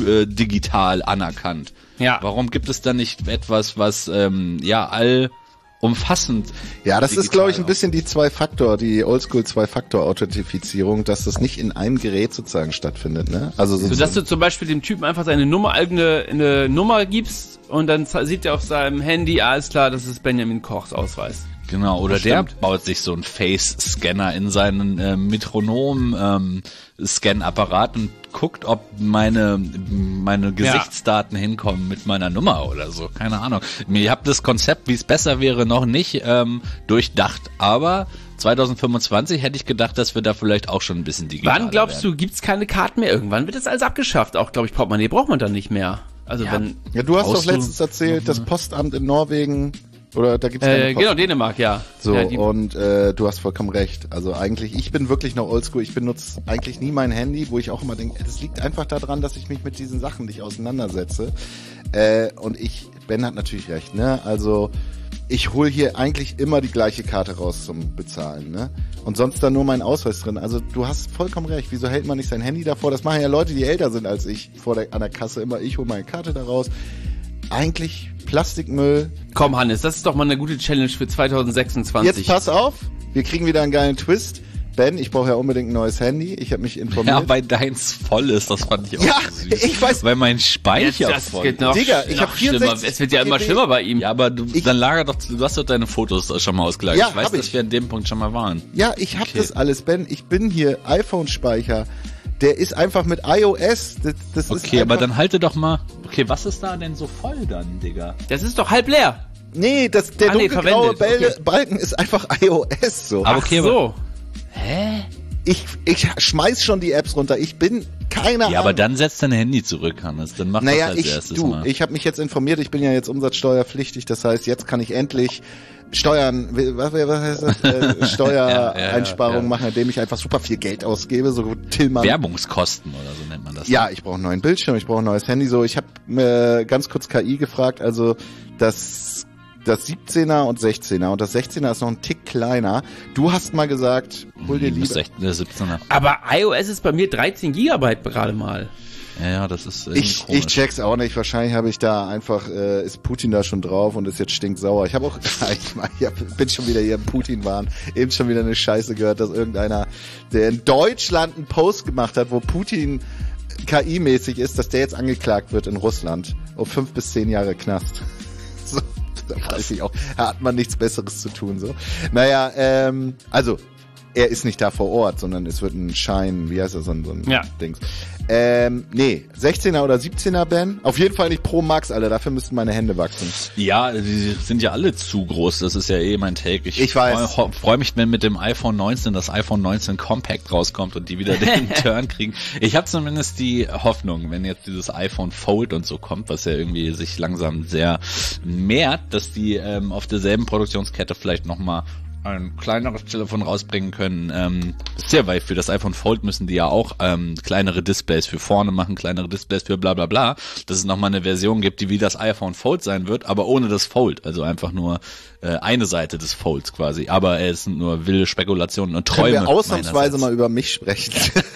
digital anerkannt. Ja. Warum gibt es da nicht etwas, was allumfassend? Ja, das ist, glaube ich, ein bisschen die die Oldschool Zwei-Faktor-Authentifizierung, dass das nicht in einem Gerät sozusagen stattfindet, ne? Also so, dass du zum Beispiel dem Typen einfach seine Nummer, eine Nummer gibst und dann sieht er auf seinem Handy, alles klar, das ist Benjamin Kochs Ausweis. Genau, oder der baut sich so einen Face-Scanner in seinen Metronom-Scan-Apparat und guckt, ob meine Gesichtsdaten hinkommen mit meiner Nummer oder so. Keine Ahnung. Ich habe das Konzept, wie es besser wäre, noch nicht durchdacht, aber 2025 hätte ich gedacht, dass wir da vielleicht auch schon ein bisschen digital Wann glaubst du, gibt's keine Karten mehr? Irgendwann wird das alles abgeschafft. Auch, glaube ich, Portemonnaie braucht man dann nicht mehr. Also wenn... Ja, du hast doch letztens erzählt, das Postamt in Norwegen... Oder da gibt's keine Post. Genau, Dänemark, ja. So, und du hast vollkommen recht. Also eigentlich, ich bin wirklich noch oldschool. Ich benutze eigentlich nie mein Handy, wo ich auch immer denke, das liegt einfach daran, dass ich mich mit diesen Sachen nicht auseinandersetze. Und Ben hat natürlich recht, ne? Also ich hole hier eigentlich immer die gleiche Karte raus zum Bezahlen, ne? Und sonst dann nur mein Ausweis drin. Also du hast vollkommen recht. Wieso hält man nicht sein Handy davor? Das machen ja Leute, die älter sind als ich, an der Kasse immer. Ich hole meine Karte da raus. Eigentlich Plastikmüll. Komm, Hannes, das ist doch mal eine gute Challenge für 2026. Jetzt pass auf, wir kriegen wieder einen geilen Twist. Ben, ich brauche ja unbedingt ein neues Handy. Ich habe mich informiert. Ja, weil deins voll ist, das fand ich auch so süß. Ich weiß. Weil mein Speicher voll ist. Digga, ich habe 64. Es wird ja immer schlimmer bei ihm. Ja, aber dann du hast doch deine Fotos schon mal ausgelagert. Ja, ich weiß, dass wir an dem Punkt schon mal waren. Ja, ich habe das alles, Ben. Ich bin hier iPhone-Speicher. Der ist einfach mit iOS. Das okay, ist aber dann halte doch mal. Okay, was ist da denn so voll dann, Digga? Das ist doch halb leer. Nee, der dunkelgraue Balken ist einfach iOS so. Aber okay, so. Hä? ich schmeiß schon die Apps runter. Ich bin keine Ahnung. Ja, aber dann setzt dein Handy zurück, Hannes. Dann mach das als erstes mal. Ich habe mich jetzt informiert, ich bin ja jetzt umsatzsteuerpflichtig, das heißt, jetzt kann ich endlich Steuern, was heißt das? Steuereinsparungen machen, indem ich einfach super viel Geld ausgebe, so Tillmann. Werbungskosten oder so nennt man das. Ja, ich brauche einen neuen Bildschirm, ich brauche ein neues Handy, so. Ich habe ganz kurz KI gefragt, also das 17er und 16er und das 16er ist noch ein Tick kleiner. Du hast mal gesagt, hol dir lieber. 17er. Aber iOS ist bei mir 13 Gigabyte gerade mal. Ja, das ist ich check's auch nicht. Wahrscheinlich habe ich da einfach, ist Putin da schon drauf und ist jetzt stinksauer. Ich habe auch, bin schon wieder hier im Putin-Wahn, eben schon wieder eine Scheiße gehört, dass irgendeiner, der in Deutschland einen Post gemacht hat, wo Putin KI-mäßig ist, dass der jetzt angeklagt wird in Russland auf 5 bis 10 Jahre Knast. So, da weiß ich auch, da hat man nichts Besseres zu tun, so. Naja, also, er ist nicht da vor Ort, sondern es wird ein Schein, wie heißt das, so ein Dings. Nee, 16er oder 17er, Ben? Auf jeden Fall nicht Pro Max, Alter, dafür müssten meine Hände wachsen. Ja, die sind ja alle zu groß, das ist ja mein Take. Ich weiß. Freu mich, wenn mit dem iPhone 19 das iPhone 19 Compact rauskommt und die wieder den Turn kriegen. Ich habe zumindest die Hoffnung, wenn jetzt dieses iPhone Fold und so kommt, was ja irgendwie sich langsam sehr mehrt, dass die auf derselben Produktionskette vielleicht nochmal ein kleineres Telefon rausbringen können. Sehr weit für das iPhone Fold müssen die ja auch kleinere Displays für vorne machen, kleinere Displays für bla bla bla. Dass es nochmal eine Version gibt, die wie das iPhone Fold sein wird, aber ohne das Fold. Also einfach nur eine Seite des Folds quasi. Aber es sind nur wilde Spekulationen und Träume. Können wir ausnahmsweise mal über mich sprechen?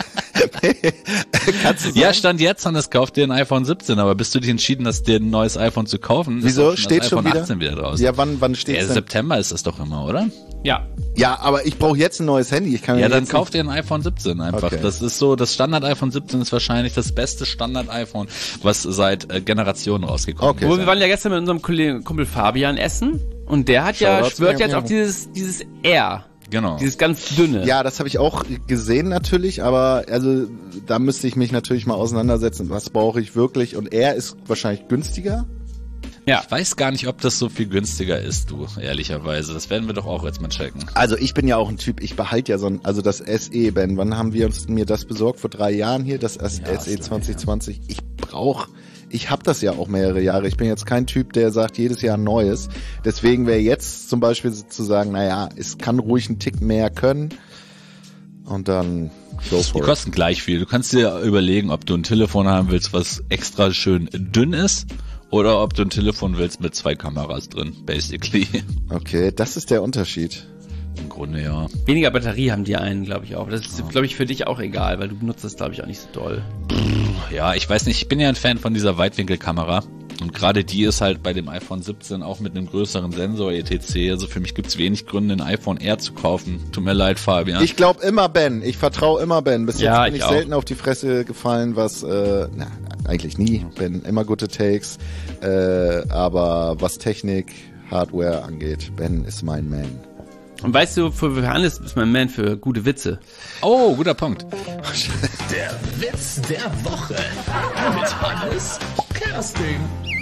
Ja, Stand jetzt, Hannes, kauft dir ein iPhone 17, aber bist du dich entschieden, dir ein neues iPhone zu kaufen? Wieso? Steht schon wieder? 18 wieder draußen. Ja, wann steht's denn? September ist das doch immer, oder? Ja. Ja, aber ich brauche jetzt ein neues Handy. Ich kann ja, dann kauf dir ein iPhone 17 einfach. Okay. Das ist so, das Standard iPhone 17 ist wahrscheinlich das beste Standard iPhone, was seit Generationen rausgekommen ist. Wir waren ja gestern mit unserem Kumpel Fabian essen und der hat schwört jetzt auf dieses R. Genau. Dieses ganz dünne. Ja, das habe ich auch gesehen natürlich, aber also da müsste ich mich natürlich mal auseinandersetzen, was brauche ich wirklich, und er ist wahrscheinlich günstiger. Ja. Ich weiß gar nicht, ob das so viel günstiger ist, du, ehrlicherweise. Das werden wir doch auch jetzt mal checken. Also ich bin ja auch ein Typ, ich behalte ja also das SE, Ben, wann haben wir mir das besorgt? Vor 3 Jahren hier, das SE 2020. Ich habe das ja auch mehrere Jahre. Ich bin jetzt kein Typ, der sagt, jedes Jahr ein neues. Deswegen wäre jetzt zum Beispiel zu sagen, naja, es kann ruhig einen Tick mehr können. Und dann go for it. Die kosten gleich viel. Du kannst dir überlegen, ob du ein Telefon haben willst, was extra schön dünn ist, oder ob du ein Telefon willst mit 2 Kameras drin, basically. Okay, das ist der Unterschied. Im Grunde, ja. Weniger Batterie haben die einen, glaube ich auch. Das ist, glaube ich, für dich auch egal, weil du benutzt das, glaube ich, auch nicht so doll. Ja, ich weiß nicht, ich bin ja ein Fan von dieser Weitwinkelkamera. Und gerade die ist halt bei dem iPhone 17 auch mit einem größeren Sensor etc. Also für mich gibt's wenig Gründe, ein iPhone R zu kaufen. Tut mir leid, Fabian. Ich glaube immer Ben. Ich vertraue immer Ben. Bis jetzt bin ich auch selten auf die Fresse gefallen, was, eigentlich nie. Ben, immer gute Takes. Aber was Technik, Hardware angeht, Ben ist mein Man. Und weißt du, für Hannes ist mein Man für gute Witze. Oh, guter Punkt. Der Witz der Woche mit Hannes Kersting.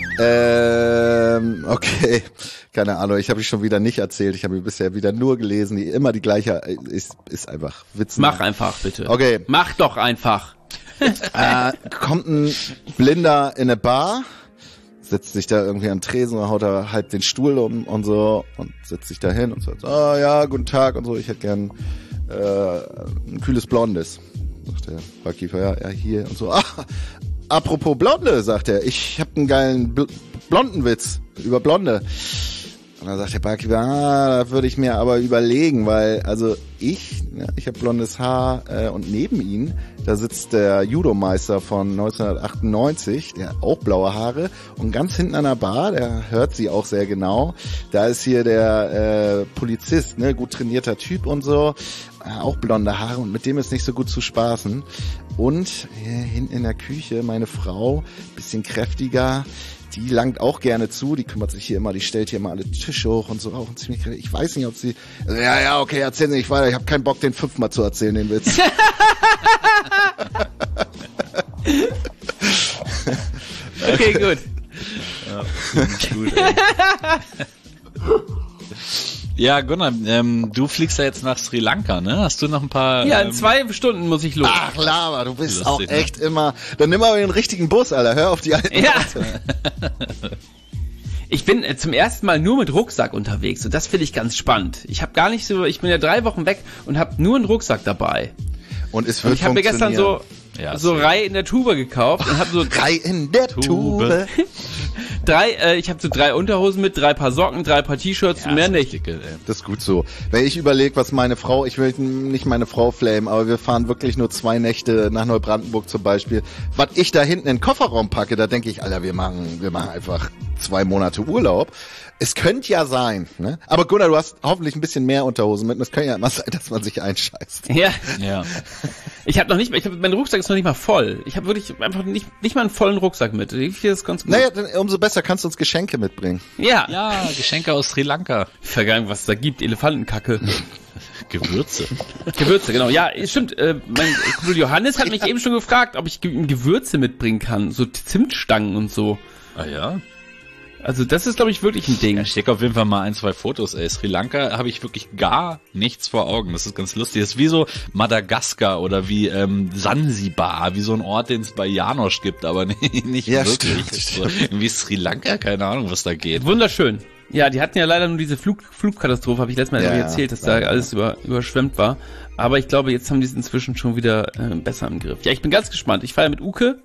Okay. Keine Ahnung, ich habe ich schon wieder nicht erzählt. Ich habe bisher wieder nur gelesen. Immer die gleiche, ist einfach Witz. Mach einfach, bitte. Okay. Mach doch einfach. Kommt ein Blinder in eine Bar, setzt sich da irgendwie an den Tresen und haut da halt den Stuhl um und so und setzt sich da hin und sagt, ja, guten Tag und so, ich hätte gern ein kühles Blondes. Sagt der Barkeeper, ja, hier und so. Apropos Blonde, sagt er, ich habe einen geilen Blondenwitz über Blonde. Und dann sagt der Barkeeper, da würde ich mir aber überlegen, weil, also ich habe blondes Haar und neben ihm, da sitzt der Judo-Meister von 1998, der hat auch blaue Haare, und ganz hinten an der Bar, der hört sie auch sehr genau, da ist hier der Polizist, ne, gut trainierter Typ und so, auch blonde Haare, und mit dem ist nicht so gut zu spaßen. Und hinten in der Küche meine Frau, bisschen kräftiger, die langt auch gerne zu, die kümmert sich hier immer, die stellt hier immer alle Tische hoch und so, auch ziemlich kräftig. Ich weiß nicht, ob sie, ja, okay, erzählen Sie nicht weiter, ich habe keinen Bock, den 5-mal zu erzählen, den Witz. Okay, gut. Ja, gut, ey. Ja, Gunnar, du fliegst ja jetzt nach Sri Lanka, ne? Hast du noch ein paar... Ja, in 2 Stunden muss ich los. Ach, Lava, du bist Lustig, auch echt immer... Dann nimm aber den richtigen Bus, Alter. Hör auf die alten Ja. Leute. Ich bin zum ersten Mal nur mit Rucksack unterwegs und das finde ich ganz spannend. Ich bin ja 3 Wochen weg und habe nur einen Rucksack dabei. Und es wird Ich habe mir gestern so Rei in der Tube gekauft und habe so Rei in der Tube. Ich habe so 3 Unterhosen mit, 3 Paar Socken, 3 Paar T-Shirts und mehr nicht. Dicke, Das ist gut so. Wenn ich überlege, was meine Frau, ich will nicht meine Frau flamen, aber wir fahren wirklich nur 2 Nächte nach Neubrandenburg zum Beispiel. Was ich da hinten in den Kofferraum packe, da denke ich, Alter, wir machen einfach 2 Monate Urlaub. Es könnte ja sein, ne? Aber Gunnar, du hast hoffentlich ein bisschen mehr Unterhosen mit und es könnte ja immer sein, dass man sich einscheißt. Ja. Ja. Mein Rucksack ist noch nicht mal voll. Ich habe wirklich einfach nicht mal einen vollen Rucksack mit. Ich finde das ganz gut. Naja, dann umso besser kannst du uns Geschenke mitbringen. Ja. Ja, Geschenke aus Sri Lanka. Vergangen, was es da gibt. Elefantenkacke. Gewürze, genau. Ja, stimmt. Mein Kumpel Johannes hat mich eben schon gefragt, ob ich ihm Gewürze mitbringen kann. So Zimtstangen und so. Ah ja? Also das ist, glaube ich, wirklich ein Ding. Ich stecke auf jeden Fall mal 1, 2 Fotos, ey. Sri Lanka habe ich wirklich gar nichts vor Augen. Das ist ganz lustig. Das ist wie so Madagaskar oder wie Sansibar, wie so ein Ort, den es bei Janosch gibt, aber nicht Ja, wirklich. stimmt. So, irgendwie Sri Lanka, keine Ahnung, was da geht. Wunderschön. Ja, die hatten ja leider nur diese Flugkatastrophe, habe ich letztes Mal erzählt, dass da alles überschwemmt war. Aber ich glaube, jetzt haben die es inzwischen schon wieder besser im Griff. Ja, ich bin ganz gespannt. Ich fahre mit Uke.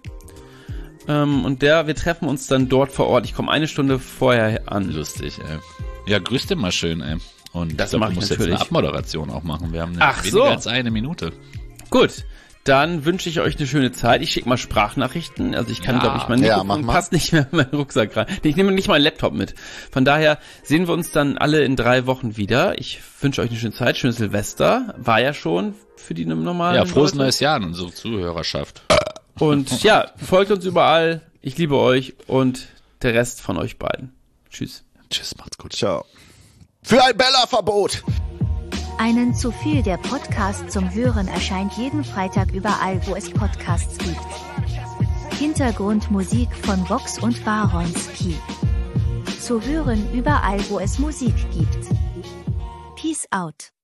Und wir treffen uns dann dort vor Ort. Ich komme 1 Stunde vorher an. Lustig, ey. Ja, grüß dir mal schön, ey. Und das ich mache ich muss natürlich. Jetzt eine Abmoderation auch machen. Wir haben Ach weniger so. als 1 Minute. Gut, dann wünsche ich euch eine schöne Zeit. Ich schicke mal Sprachnachrichten. Also ich kann, glaube ich, mein Mikrofon passt nicht mehr in meinen Rucksack rein. Ich nehme nicht mal einen Laptop mit. Von daher sehen wir uns dann alle in 3 Wochen wieder. Ich wünsche euch eine schöne Zeit. Schönes Silvester. War ja schon für die normalen Ja, frohes Leute. neues Jahr an unsere Zuhörerschaft. Und ja, folgt uns überall. Ich liebe euch und der Rest von euch beiden. Tschüss. Tschüss, macht's gut. Ciao. Für ein Bella-Verbot! Einen zu viel, der Podcast zum Hören erscheint jeden Freitag überall, wo es Podcasts gibt. Hintergrundmusik von Vox und Baronski. Zu hören überall, wo es Musik gibt. Peace out.